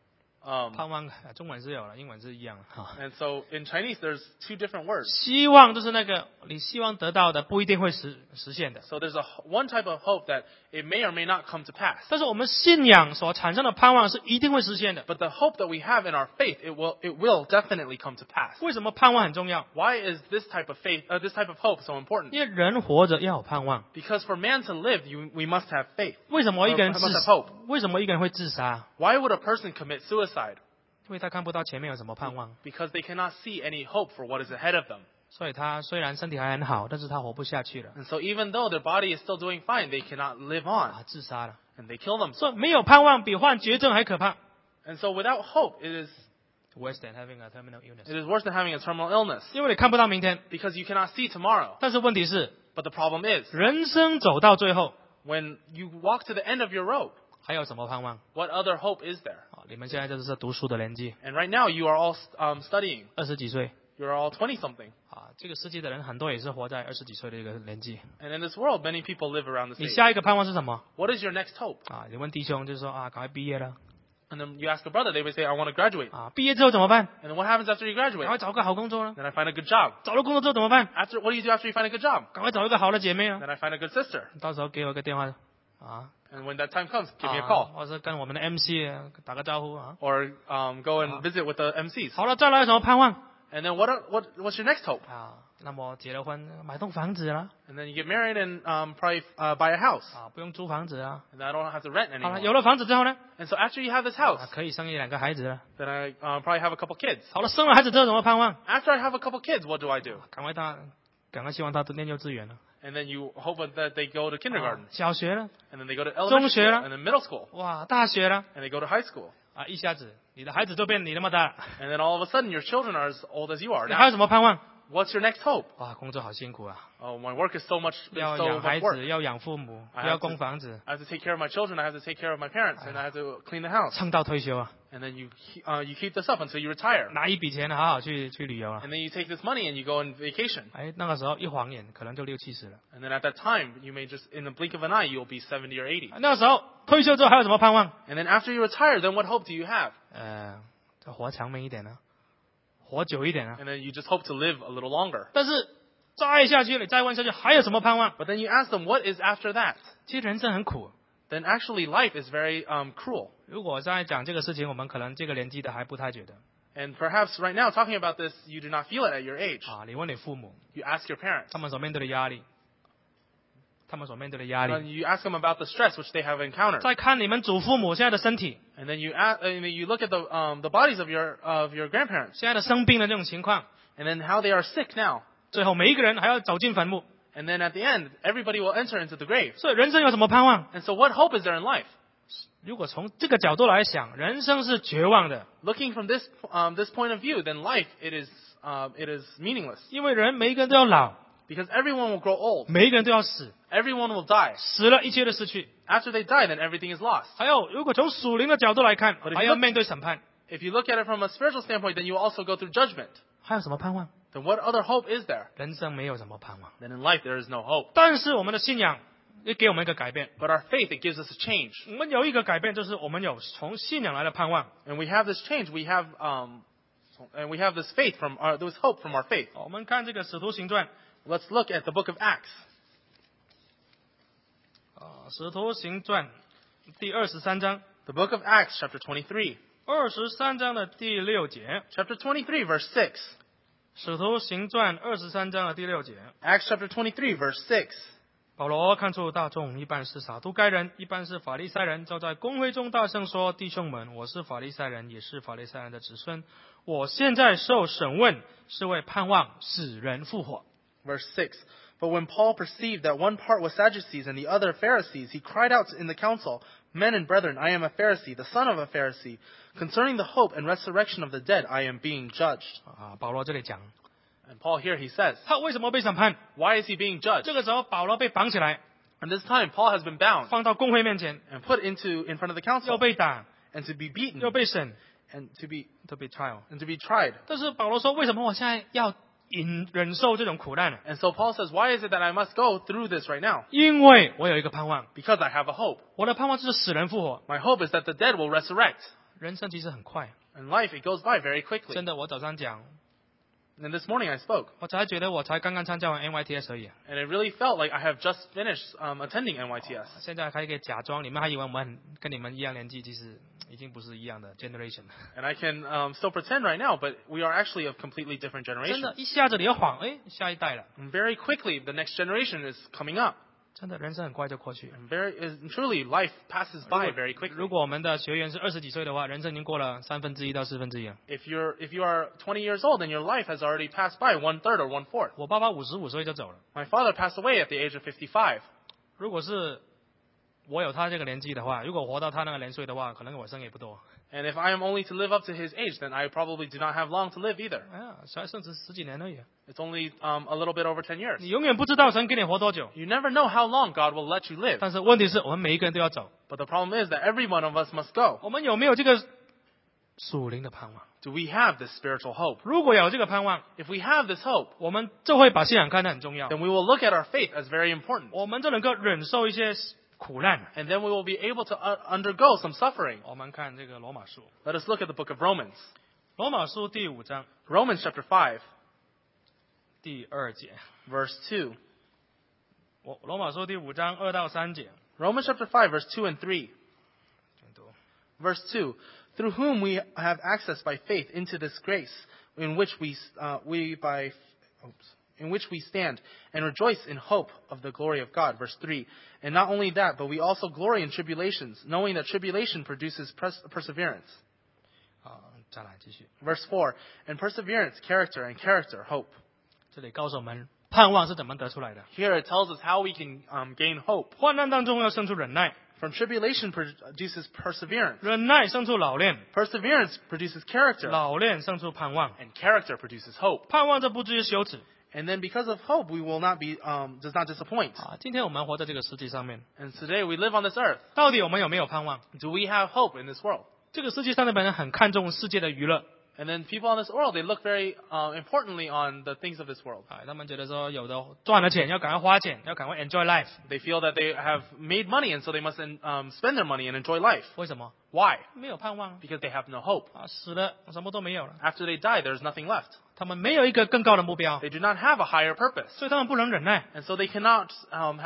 Speaker 2: Um,
Speaker 1: 盼望呃中文是有了，英文是一样的哈。
Speaker 2: and so in Chinese, there's two different words.
Speaker 1: 希望就是那个你希望得到的不一定会实实现的，
Speaker 2: So there's a h- one type of hope that it may or may not come to pass.
Speaker 1: 但是我们信仰所产生的盼望是一定会实现的。
Speaker 2: But the hope that we have in our faith, it will, it will definitely come to pass.
Speaker 1: 为什么盼望很重要？
Speaker 2: Why is this type of faith, uh, this type of hope so important?
Speaker 1: 因为人活着要有盼望。
Speaker 2: Because for man to live, you, we must have faith.
Speaker 1: 为什么一个人
Speaker 2: I
Speaker 1: 自
Speaker 2: must have hope.
Speaker 1: 为什么一个人会自杀？
Speaker 2: Why would a person commit suicide?
Speaker 1: 因为他看不到前面有什么盼望，
Speaker 2: Because they cannot see any hope for what is ahead of them.
Speaker 1: 所以他虽然身体还很好，但是他活不下去了，
Speaker 2: And so even though their body is still doing fine, they cannot live on.
Speaker 1: 啊，自杀了。
Speaker 2: And they kill themselves.
Speaker 1: 所以没有盼望比患绝症还可怕。
Speaker 2: And so without hope, it is,
Speaker 1: Worse than having a terminal illness，
Speaker 2: it is worse than having a terminal illness.
Speaker 1: 因为你看不到明天。
Speaker 2: Because you cannot see tomorrow.
Speaker 1: 但是问题是，
Speaker 2: But the problem is,
Speaker 1: 人生走到最后，
Speaker 2: when you walk to the end of your road,
Speaker 1: 还有什么盼望？
Speaker 2: what other hope is there?
Speaker 1: 啊，你们现在就是读书的年纪，
Speaker 2: And right now, you are all um, studying.
Speaker 1: 二十几岁
Speaker 2: You are all twenty-something.
Speaker 1: 啊，这个世界的人很多也是活在二十几岁的一个年纪。
Speaker 2: And in this world, many people live around this
Speaker 1: 你
Speaker 2: age.
Speaker 1: 下一个盼望是什么？
Speaker 2: What is your next hope?
Speaker 1: 啊，你问弟兄就是说啊，赶快毕业了
Speaker 2: And then you ask a brother, they would say, I want to graduate.
Speaker 1: 啊，毕业之后怎么办？
Speaker 2: And then what happens after you
Speaker 1: 赶
Speaker 2: graduate?
Speaker 1: 快找个好工作了。
Speaker 2: Then I find a good job.
Speaker 1: 找了工作之后怎么办？
Speaker 2: After, what do you do after you find a good job?
Speaker 1: 赶快找一个好的姐妹了。
Speaker 2: Then I find a good sister.
Speaker 1: 到时候给我个电话啊，
Speaker 2: And when that time comes, give me a
Speaker 1: 啊
Speaker 2: call.
Speaker 1: 或者跟我们的 M C 打个招呼啊。
Speaker 2: Or um, go and visit with the M Cs.
Speaker 1: 好了，再来有什么盼望
Speaker 2: And then what, are, what what's your next hope?
Speaker 1: 啊？那么结了婚，买栋房子了
Speaker 2: And then you get married and um, probably uh, buy a house.
Speaker 1: 啊，不用租房子啊。
Speaker 2: And I don't have to rent
Speaker 1: 好了，
Speaker 2: anymore.
Speaker 1: 有了房子之后呢，
Speaker 2: And so after you have this house,
Speaker 1: 啊，可以生一两个孩子了。
Speaker 2: then I uh, probably have a couple kids.
Speaker 1: 好了，生了孩子之后怎么盼望？
Speaker 2: After I have a couple kids, what do I do?
Speaker 1: 赶快他，赶快希望他都念幼稚园了。
Speaker 2: And then you hope that they go to
Speaker 1: 啊
Speaker 2: kindergarten.
Speaker 1: 小学了，
Speaker 2: And then they go to elementary school.
Speaker 1: 中学了。
Speaker 2: And then middle school.
Speaker 1: 哇，大学了
Speaker 2: And they go to high school.
Speaker 1: 啊，一下子你的孩子就变你那么大，
Speaker 2: And then all of a sudden, your children are as old as you are
Speaker 1: 你还有
Speaker 2: now.
Speaker 1: 什么盼望？
Speaker 2: What's your next hope?
Speaker 1: 哇，工作好辛苦啊，
Speaker 2: Oh, my work is so much, is
Speaker 1: 要
Speaker 2: so
Speaker 1: 养
Speaker 2: much
Speaker 1: 孩
Speaker 2: work.
Speaker 1: 子，要养父母，
Speaker 2: I
Speaker 1: 又要
Speaker 2: have to-
Speaker 1: 供房子，
Speaker 2: I have to take care of my children. I have to take care of my parents. And I have to clean the house.
Speaker 1: 撑到退休啊，
Speaker 2: And then you, uh, you keep this up until you retire.
Speaker 1: 拿一笔钱好好去去旅游啊。
Speaker 2: And then you take this money and you go on vacation.
Speaker 1: 哎，那个时候一晃眼可能就六七十了。
Speaker 2: And then at that time, you may just, in the blink of an eye, you'll be seventy or eighty.
Speaker 1: 那个时候退休之后还有什么盼望？
Speaker 2: And then after you retire, then what hope do you have?
Speaker 1: 呃，再活长命一点呢，活久一点啊。
Speaker 2: And then you just hope to live a little longer.
Speaker 1: 但是再下去，你再问下去，还有什么盼望？
Speaker 2: But then you ask them, what is after that?
Speaker 1: 其实人生很苦。
Speaker 2: Then actually life is very um, cruel.
Speaker 1: 如果在讲这个事情，我们可能这个年纪的还不太觉得
Speaker 2: And perhaps right now, talking about this, you do not feel it at your age.
Speaker 1: 啊。你问你父母，
Speaker 2: You ask your parents.
Speaker 1: 他们所面对的压力他们所面对的压
Speaker 2: And
Speaker 1: 力，
Speaker 2: you ask them about the stress which they have encountered.
Speaker 1: 再看你们祖父母现在的身体，
Speaker 2: And then you ask, and then you look at the um, the bodies of your of your grandparents,
Speaker 1: 现在的生病的这种情况，
Speaker 2: and then how they are sick now.
Speaker 1: 最后每一个人还要走进坟墓，
Speaker 2: And then at the end, everybody will enter into the grave.
Speaker 1: 所以人生有什么盼望？
Speaker 2: And so, what hope is there in life?
Speaker 1: 如果从这个角度来想，人生是绝望的，
Speaker 2: Looking from this um, this point of view, then life it is uh, it is meaningless
Speaker 1: 因为人每一个人都要老，
Speaker 2: because everyone will grow old,
Speaker 1: 每一个人都要死，
Speaker 2: everyone will die.
Speaker 1: 死了一切都失去。
Speaker 2: After they die, then everything is lost.
Speaker 1: 还有，如果从属灵的角度来看，
Speaker 2: But if you
Speaker 1: 还要
Speaker 2: look-
Speaker 1: 面对审判，
Speaker 2: If you look at it from a spiritual standpoint, then you will also go through judgment.
Speaker 1: 还有什么盼望？
Speaker 2: Then what other hope is there?
Speaker 1: 人生没有什么盼望。
Speaker 2: Then in life there is no hope.
Speaker 1: 但是我们的信仰也给我们一个改变，
Speaker 2: But our faith it gives us a change,
Speaker 1: 我们有一个改变，就是我们有从信仰来的盼望。
Speaker 2: and we have this change. We have um, and we have this faith from our this hope from our faith.
Speaker 1: 我们看这个《使徒行传》
Speaker 2: Let's look at the book of Acts.
Speaker 1: 啊，《使徒行传》第二十三章，
Speaker 2: The book of Acts, chapter twenty-three.
Speaker 1: 二十三章的第六节，
Speaker 2: Chapter twenty-three, verse six.
Speaker 1: 《使徒行传》二十三章的第六节，
Speaker 2: Acts chapter twenty-three, verse six.
Speaker 1: 保罗看出大众一半是撒都该人，一半是法利赛人，就在公会中大声说：“弟兄们，我是法利赛人，也是法利赛人的子孙。我现在受审问，是为盼望使人复活。”
Speaker 2: Verse six. But when Paul perceived that one part was Sadducees and the other Pharisees, he cried out in the council, Men and brethren, I am a Pharisee, the son of a Pharisee. Concerning the hope and resurrection of the dead, I am being judged.
Speaker 1: 啊，保罗这里讲，
Speaker 2: And Paul here, he says,
Speaker 1: 他为什么被审判？
Speaker 2: why is he being judged?
Speaker 1: 这个时候，保罗被绑起来，
Speaker 2: And this time, Paul has been bound
Speaker 1: 放到公会面前，
Speaker 2: and put into in front of the
Speaker 1: 又
Speaker 2: council
Speaker 1: 被打，
Speaker 2: and to be beaten
Speaker 1: 又被审，
Speaker 2: and to be
Speaker 1: 都被 trial。
Speaker 2: and to be tried.
Speaker 1: 但是保罗说，为什么我现在要忍忍受这种苦难呢？
Speaker 2: And so Paul says, why is it that I must go through this right now?
Speaker 1: 因为我有一个盼望，
Speaker 2: Because I have a hope.
Speaker 1: 我的盼望就是使人复活。
Speaker 2: My hope is that the dead will resurrect.
Speaker 1: 人生其实很快，
Speaker 2: And life, it goes by very quickly.
Speaker 1: 真的，我早上讲，
Speaker 2: And this morning I spoke.
Speaker 1: 我才觉得我才刚刚参加完 N Y T S 而已，
Speaker 2: And it really felt like I have just finished um, attending N Y T S.
Speaker 1: 现在还可以假装，你们还以为我们很跟你们一样年纪，其实已经不是一样的 generation 了。
Speaker 2: And I can um, still pretend right now, but we are actually of completely different
Speaker 1: 真
Speaker 2: generations.
Speaker 1: 的，一下子你要晃，哎，下一代了，
Speaker 2: And very quickly, the next generation is coming up.
Speaker 1: 真的，人生很快就过去。
Speaker 2: And very is, truly, life passes by very
Speaker 1: 如
Speaker 2: quickly.
Speaker 1: 果我们的学员是二十几岁的话，人生已经过了三分之一到四分之一了。
Speaker 2: If you're if you are twenty years old, then your life has already passed by one third or one fourth.
Speaker 1: 我爸爸五十五岁就走了。
Speaker 2: My father passed away at the age of fifty-five.
Speaker 1: 如果是我有他这个年纪的话，如果活到他那个年岁的话，可能我生也不多。
Speaker 2: And if I am only to live up to his age, then I probably do not have long to live either.
Speaker 1: 哎呀，才甚至十几年而已。
Speaker 2: It's only um, a little bit over ten years.
Speaker 1: 你永远不知道神给你活多久。
Speaker 2: You never know how long God will let you live.
Speaker 1: 但是问题是我们每一个人都要走。
Speaker 2: But the problem is that every one of us must go.
Speaker 1: 我们有没有这个属灵的盼望？
Speaker 2: Do we have this spiritual hope?
Speaker 1: 如果有这个盼望，
Speaker 2: If we have this hope,
Speaker 1: 我们就会把信仰看得很重要。
Speaker 2: then we will look at our faith as very important.
Speaker 1: 我们就能够忍受一些苦难。
Speaker 2: And then we will be able to uh, undergo some suffering.
Speaker 1: 我们看这个罗马书，
Speaker 2: Let us look at the book of Romans.
Speaker 1: 罗马书第五章
Speaker 2: Romans chapter five,
Speaker 1: 第二节。
Speaker 2: verse two.
Speaker 1: 我罗马书第五章二到三节。
Speaker 2: Romans chapter five, verse two and three.
Speaker 1: 请读
Speaker 2: Verse two. Through whom we have access by faith into this grace in which we, uh, we by, oops, in which we stand and rejoice in hope of the glory of God. Verse three. And not only that, but we also glory in tribulations, knowing that tribulation produces pers- perseverance.
Speaker 1: 啊，再来继续。
Speaker 2: Verse four. And perseverance, character, and character, hope.
Speaker 1: 这里告诉我们，盼望是怎么得出来的。
Speaker 2: Here it tells us how we can um, gain hope.
Speaker 1: 患难当中要生出忍耐，
Speaker 2: From tribulation produces perseverance.
Speaker 1: 忍耐生出老练，
Speaker 2: Perseverance produces character.
Speaker 1: 老练生出盼望。
Speaker 2: And character produces hope.
Speaker 1: 盼望这不至于羞耻
Speaker 2: And then because of hope, we will not be, um, does not disappoint.
Speaker 1: 啊！今天我们活在这个世界上面，
Speaker 2: And today we live on this earth.
Speaker 1: 到底我们有没有盼望？
Speaker 2: Do we have hope in this world?
Speaker 1: 这个世界上的人很看重世界的娱乐，
Speaker 2: And then people on this world, they look very uh, importantly on the things of this world.
Speaker 1: 啊，他们觉得说有的赚了钱要赶快花钱，要赶快 enjoy life。
Speaker 2: They feel that they have made money, and so they must um, spend their money and enjoy life.
Speaker 1: 为什么？
Speaker 2: Why?
Speaker 1: 没有盼望
Speaker 2: Because they have no hope.
Speaker 1: 啊，死了什么都没有了，
Speaker 2: After they die, there's nothing left.
Speaker 1: 他们没有一个更高的目标，
Speaker 2: They do not have a higher purpose.
Speaker 1: 所以他们不能忍耐。
Speaker 2: And so they cannot um, have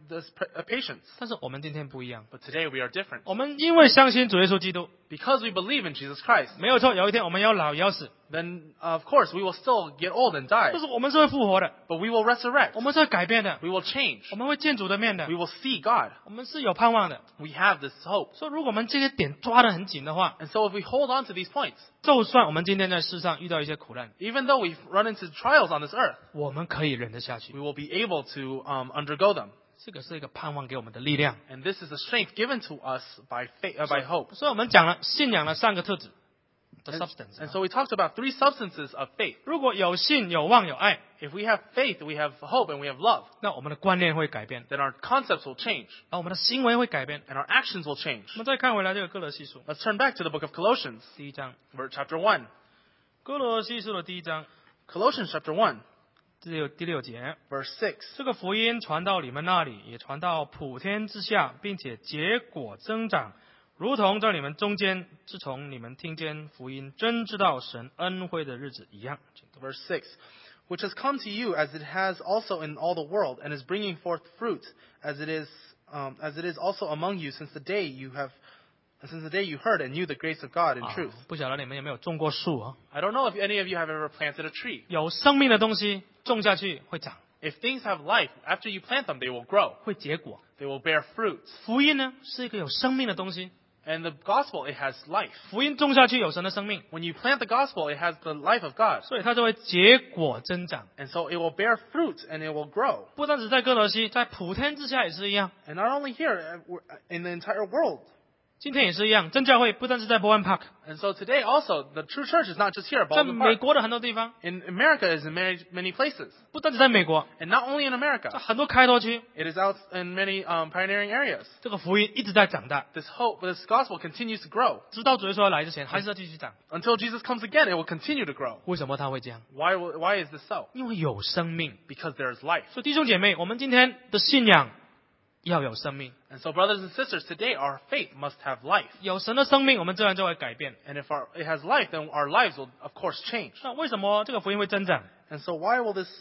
Speaker 2: this uh, patience.
Speaker 1: 但是我们今天不一样，
Speaker 2: But today we are different.
Speaker 1: 我们因为相信主耶稣基督，
Speaker 2: Because we believe in Jesus Christ,
Speaker 1: 没有错，有一天我们要老也要死，
Speaker 2: then uh, of course we will still get old and die.
Speaker 1: 但是我们是会复活的，
Speaker 2: But we will resurrect.
Speaker 1: 我们是会改变的，
Speaker 2: We will change.
Speaker 1: 我们会见主的面的
Speaker 2: We，will see God.
Speaker 1: 我们是有盼望的。
Speaker 2: We have this hope.
Speaker 1: 所以如果我们这些点抓得很紧的话，
Speaker 2: And so if we hold on to these points,
Speaker 1: 就算我们今天在世上遇到一些苦难，
Speaker 2: even though we run into trials on this earth,
Speaker 1: 我们可以忍得下去
Speaker 2: we。will be able to um, undergo them.
Speaker 1: 这个是一个盼望给我们的力量。
Speaker 2: And this is the strength given to us by faith, uh, by hope.
Speaker 1: 所以我们讲了信仰的三个特质的
Speaker 2: And,
Speaker 1: substance。
Speaker 2: and so we talked about three substances of faith.
Speaker 1: 如果有信、有望、有爱，
Speaker 2: If we have faith, we have hope, and we have love,
Speaker 1: 那我们的观念会改变，
Speaker 2: then our concepts will change,
Speaker 1: 而我们的行为会改变。
Speaker 2: and our actions will change.
Speaker 1: 我们再看回来这个哥罗西书
Speaker 2: Let's turn back to the book of Colossians,
Speaker 1: 第一章，
Speaker 2: verse chapter one.
Speaker 1: 哥罗西书的第一章
Speaker 2: Colossians chapter one,
Speaker 1: 第六第六节，
Speaker 2: verse six.
Speaker 1: 这个福音传到你们那里，也传到普天之下，并且结果增长，如同在你们中间，自从你们听见福音，真知道神恩惠的日子一样。
Speaker 2: Verse six, which has come to you as it has also in all the world, and is bringing forth fruit, as it is um, as it is also among you since the day you have since the day you heard and knew the grace of God in
Speaker 1: 啊
Speaker 2: truth.
Speaker 1: 不晓得你们有没有种过树啊？
Speaker 2: I don't know if any of you have ever planted a tree.
Speaker 1: 有生命的东西种下去会长，
Speaker 2: If things have life, after you plant them, they will grow.
Speaker 1: 会结果。
Speaker 2: They will bear fruit.
Speaker 1: 福音呢是一个有生命的东西，
Speaker 2: And the gospel, it has life.
Speaker 1: 福音种下去有神的生命，
Speaker 2: When you plant the gospel, it has the life of God.
Speaker 1: 所以它就会结果增长。
Speaker 2: And so it will bear fruit and it will grow.
Speaker 1: 不单只在哥罗西，在普天之下也是一样。
Speaker 2: And not only here, uh, we're- in the entire world.
Speaker 1: 今天也是一样，真教会不单是在 Bowen Park，
Speaker 2: And so today also, the true church is not just here at
Speaker 1: 在
Speaker 2: Baldwin
Speaker 1: 美
Speaker 2: Park.
Speaker 1: 国的很多地方，
Speaker 2: In America, is in many, many places.
Speaker 1: 不单只在美国，
Speaker 2: And not only in
Speaker 1: 在
Speaker 2: America,
Speaker 1: 很多开拓区，
Speaker 2: it is out in many um, pioneering areas.
Speaker 1: 这个福音一直在长大，
Speaker 2: This hope, this gospel continues to grow.
Speaker 1: 直到主耶稣要来之前，还是要继续长。
Speaker 2: Until Jesus comes again, it will continue to grow.
Speaker 1: 为什么他会这样？
Speaker 2: Why, will- why is this so?
Speaker 1: 因为有生命。
Speaker 2: Because there is life.
Speaker 1: 所以弟兄姐妹，我们今天的信仰要有生命，
Speaker 2: And so brothers and sisters, today our faith must have life.
Speaker 1: 有神的生命，我们自然就会改变。
Speaker 2: And if our, it has life, then our lives will of course change.
Speaker 1: 那为什么这个福音会增长？
Speaker 2: And so why will this,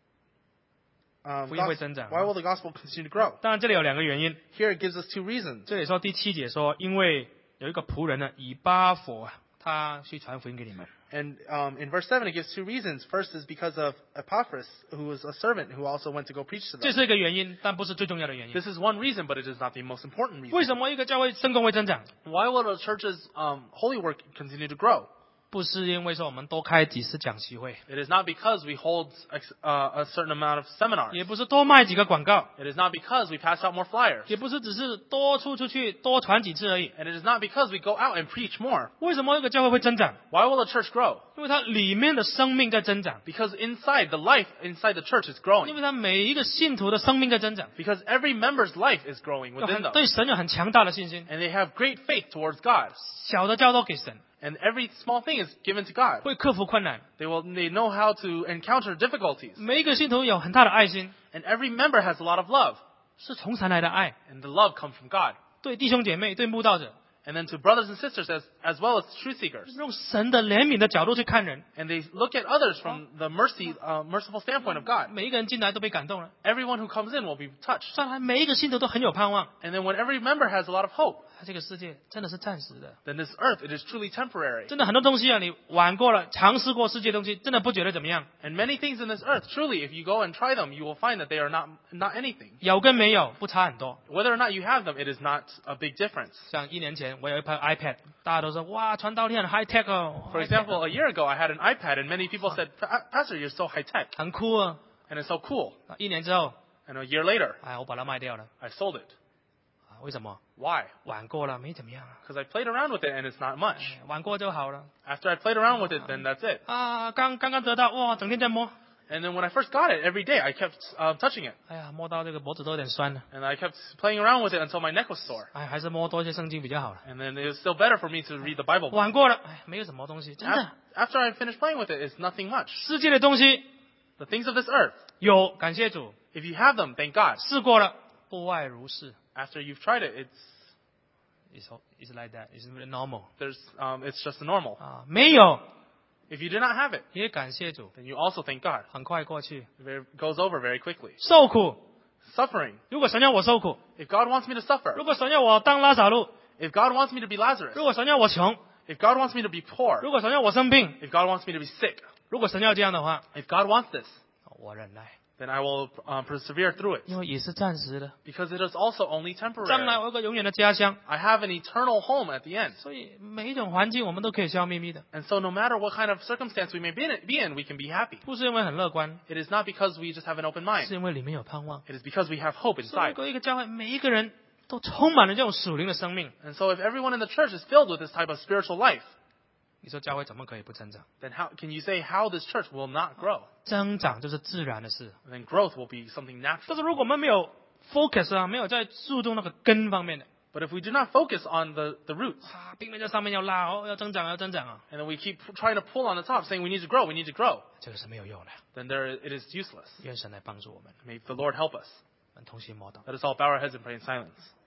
Speaker 2: um,
Speaker 1: 福音会
Speaker 2: gos-
Speaker 1: 增长。
Speaker 2: why will the gospel continue to grow?
Speaker 1: 当然，这里有两个原因。
Speaker 2: Here it gives us two reasons.
Speaker 1: 这里说第七节说，因为有一个仆人呢，以巴佛啊，他去传福音给你们。
Speaker 2: And um, in verse seven, it gives two reasons. First is because of Epaphras, who was a servant who also went to go preach to
Speaker 1: 这
Speaker 2: them.
Speaker 1: 是一个原因，但不是最重要的原因。
Speaker 2: This is one reason, but it is not the most important
Speaker 1: 为
Speaker 2: reason.
Speaker 1: 什么一个教会圣工会增长？
Speaker 2: Why will the church's um, holy work continue to grow?
Speaker 1: 不是因为说我们多开几次讲习会，
Speaker 2: It is not because we hold ex- uh, a certain amount of seminars.
Speaker 1: 也不是多卖几个广告，
Speaker 2: It is not because we pass out more flyers.
Speaker 1: 也不是只是多出出去多传几次而已。
Speaker 2: And it is not because we go out and preach more.
Speaker 1: 为什么一个教会会增长？
Speaker 2: Why will the church grow?
Speaker 1: 因为它里面的生命在增长，
Speaker 2: Because inside, the life inside the church is
Speaker 1: 因
Speaker 2: growing.
Speaker 1: 为它每一个信徒的生命在增长，
Speaker 2: Because every member's life is growing
Speaker 1: 有
Speaker 2: within
Speaker 1: 很
Speaker 2: them.
Speaker 1: 对神有很强大的信心，
Speaker 2: And they have great faith towards God.
Speaker 1: 小的交都给神，
Speaker 2: And every small thing is given to God.
Speaker 1: 会克服困难。
Speaker 2: They will, they know how to encounter difficulties.
Speaker 1: 每一个信徒有很大的爱心，
Speaker 2: And every member has a lot of love.
Speaker 1: 是从神来的爱，
Speaker 2: And the love comes from God.
Speaker 1: 对弟兄姐妹、对慕道者，
Speaker 2: And then to brothers and sisters as, as well as truth seekers.
Speaker 1: 用神的怜悯的角度去看人，
Speaker 2: And they look at others from the mercy, uh, merciful standpoint of God.
Speaker 1: 每一个人进来都被感动了。
Speaker 2: Everyone who comes in will be touched.
Speaker 1: 上来每一个信徒都很有盼望。
Speaker 2: And then when every member has a lot of hope,
Speaker 1: 这个世界真的是暂时的，
Speaker 2: then this earth, it is truly temporary.
Speaker 1: 真的很多东西啊，你玩过了，尝试过世界东西，真的不觉得怎么样。
Speaker 2: And many things in this earth, truly, if you go and try them, you will find that they are not, not anything.
Speaker 1: 有跟没有不差很多。
Speaker 2: Whether or not you have them, it is not a big difference.
Speaker 1: 像一年前我有一盘 iPad， 大家都说哇，传道力很 high tech 哦。
Speaker 2: For example, a year ago, I had an iPad, and many people said, "Pa- Pastor, you're so high tech,
Speaker 1: 很酷啊。
Speaker 2: and it's so cool."
Speaker 1: 一年之后，
Speaker 2: And a year later,
Speaker 1: 哎，我把它卖掉了。
Speaker 2: I sold it.
Speaker 1: 啊为什么？
Speaker 2: Why?
Speaker 1: 玩过了，没怎么样啊。
Speaker 2: Because I played around with it, and it's not much.
Speaker 1: 哎玩过就好了。
Speaker 2: After I played around with it, then that's it.
Speaker 1: 啊，刚刚刚得到，哇，整天在摸。
Speaker 2: And then when I first got it, every day I kept uh, touching it,
Speaker 1: 哎呀，摸到这个脖子都有点酸了。
Speaker 2: and I kept playing around with it until my neck was sore.
Speaker 1: 哎，还是摸多一些圣经比较好了。
Speaker 2: And then it was still better for me to read the Bible.
Speaker 1: 玩过了，哎，没有什么东西，真
Speaker 2: Af-
Speaker 1: 的。
Speaker 2: After I finished playing with it, it's nothing much.
Speaker 1: 世界的东西
Speaker 2: The things of this earth,
Speaker 1: 有，感谢主，
Speaker 2: if you have them, thank God.
Speaker 1: 试过了，不外如是。
Speaker 2: After you've tried it, it's
Speaker 1: It's it's like that. It's very normal.
Speaker 2: there's um, it's just normal.
Speaker 1: 啊，没有
Speaker 2: If you do not have it,
Speaker 1: 也感谢主，
Speaker 2: then you also thank God.
Speaker 1: 很快过去。
Speaker 2: It very- goes over very quickly.
Speaker 1: 受苦
Speaker 2: suffering.
Speaker 1: 如果神要我受苦，
Speaker 2: If God wants me to suffer,
Speaker 1: 如果神要我当拉撒路，
Speaker 2: if God wants me to be Lazarus,
Speaker 1: 如果神要我穷，
Speaker 2: if God wants me to be poor,
Speaker 1: 如果神要我生病，
Speaker 2: if God wants me to be sick,
Speaker 1: 如果神要这样的话，
Speaker 2: if God wants this,
Speaker 1: 我忍耐，
Speaker 2: then I will uh, persevere through it.
Speaker 1: 因为也是暂时的，
Speaker 2: Because it is also only
Speaker 1: 将来
Speaker 2: temporary.
Speaker 1: 我有个永远的家乡。
Speaker 2: I have an eternal home at the end.
Speaker 1: 所以每一种环境我们都可以笑眯眯的，
Speaker 2: And so no matter what kind of circumstance we may be in, be in, we can be happy.
Speaker 1: 不是因为很乐观，
Speaker 2: It is not because we just have an open
Speaker 1: 是
Speaker 2: mind.
Speaker 1: 因为里面有盼望。
Speaker 2: It is because we have hope
Speaker 1: 所以
Speaker 2: inside.
Speaker 1: 如果一个教会每一个人都充满了这种属灵的生命，
Speaker 2: And so if everyone in the church is filled with this type of spiritual life,
Speaker 1: 你说教会怎么可以不增长？
Speaker 2: then how can you say how this church will not grow?
Speaker 1: 增长就是自然的事。
Speaker 2: And then growth will be something
Speaker 1: 但
Speaker 2: natural.
Speaker 1: 是如果我们没有 focus 啊，没有在注重那个根方面的
Speaker 2: But if we do not focus on the, the roots,
Speaker 1: 啊，并没在上面要拉哦，要增长要增长啊，
Speaker 2: and then we keep trying to pull on the top, saying we need to grow, we need to grow,
Speaker 1: 这个是没有用的。
Speaker 2: then there it is useless.
Speaker 1: 愿神来帮助我们，
Speaker 2: May the Lord help us.
Speaker 1: 我们同心默祷。
Speaker 2: Let us all bow our heads and pray in silence.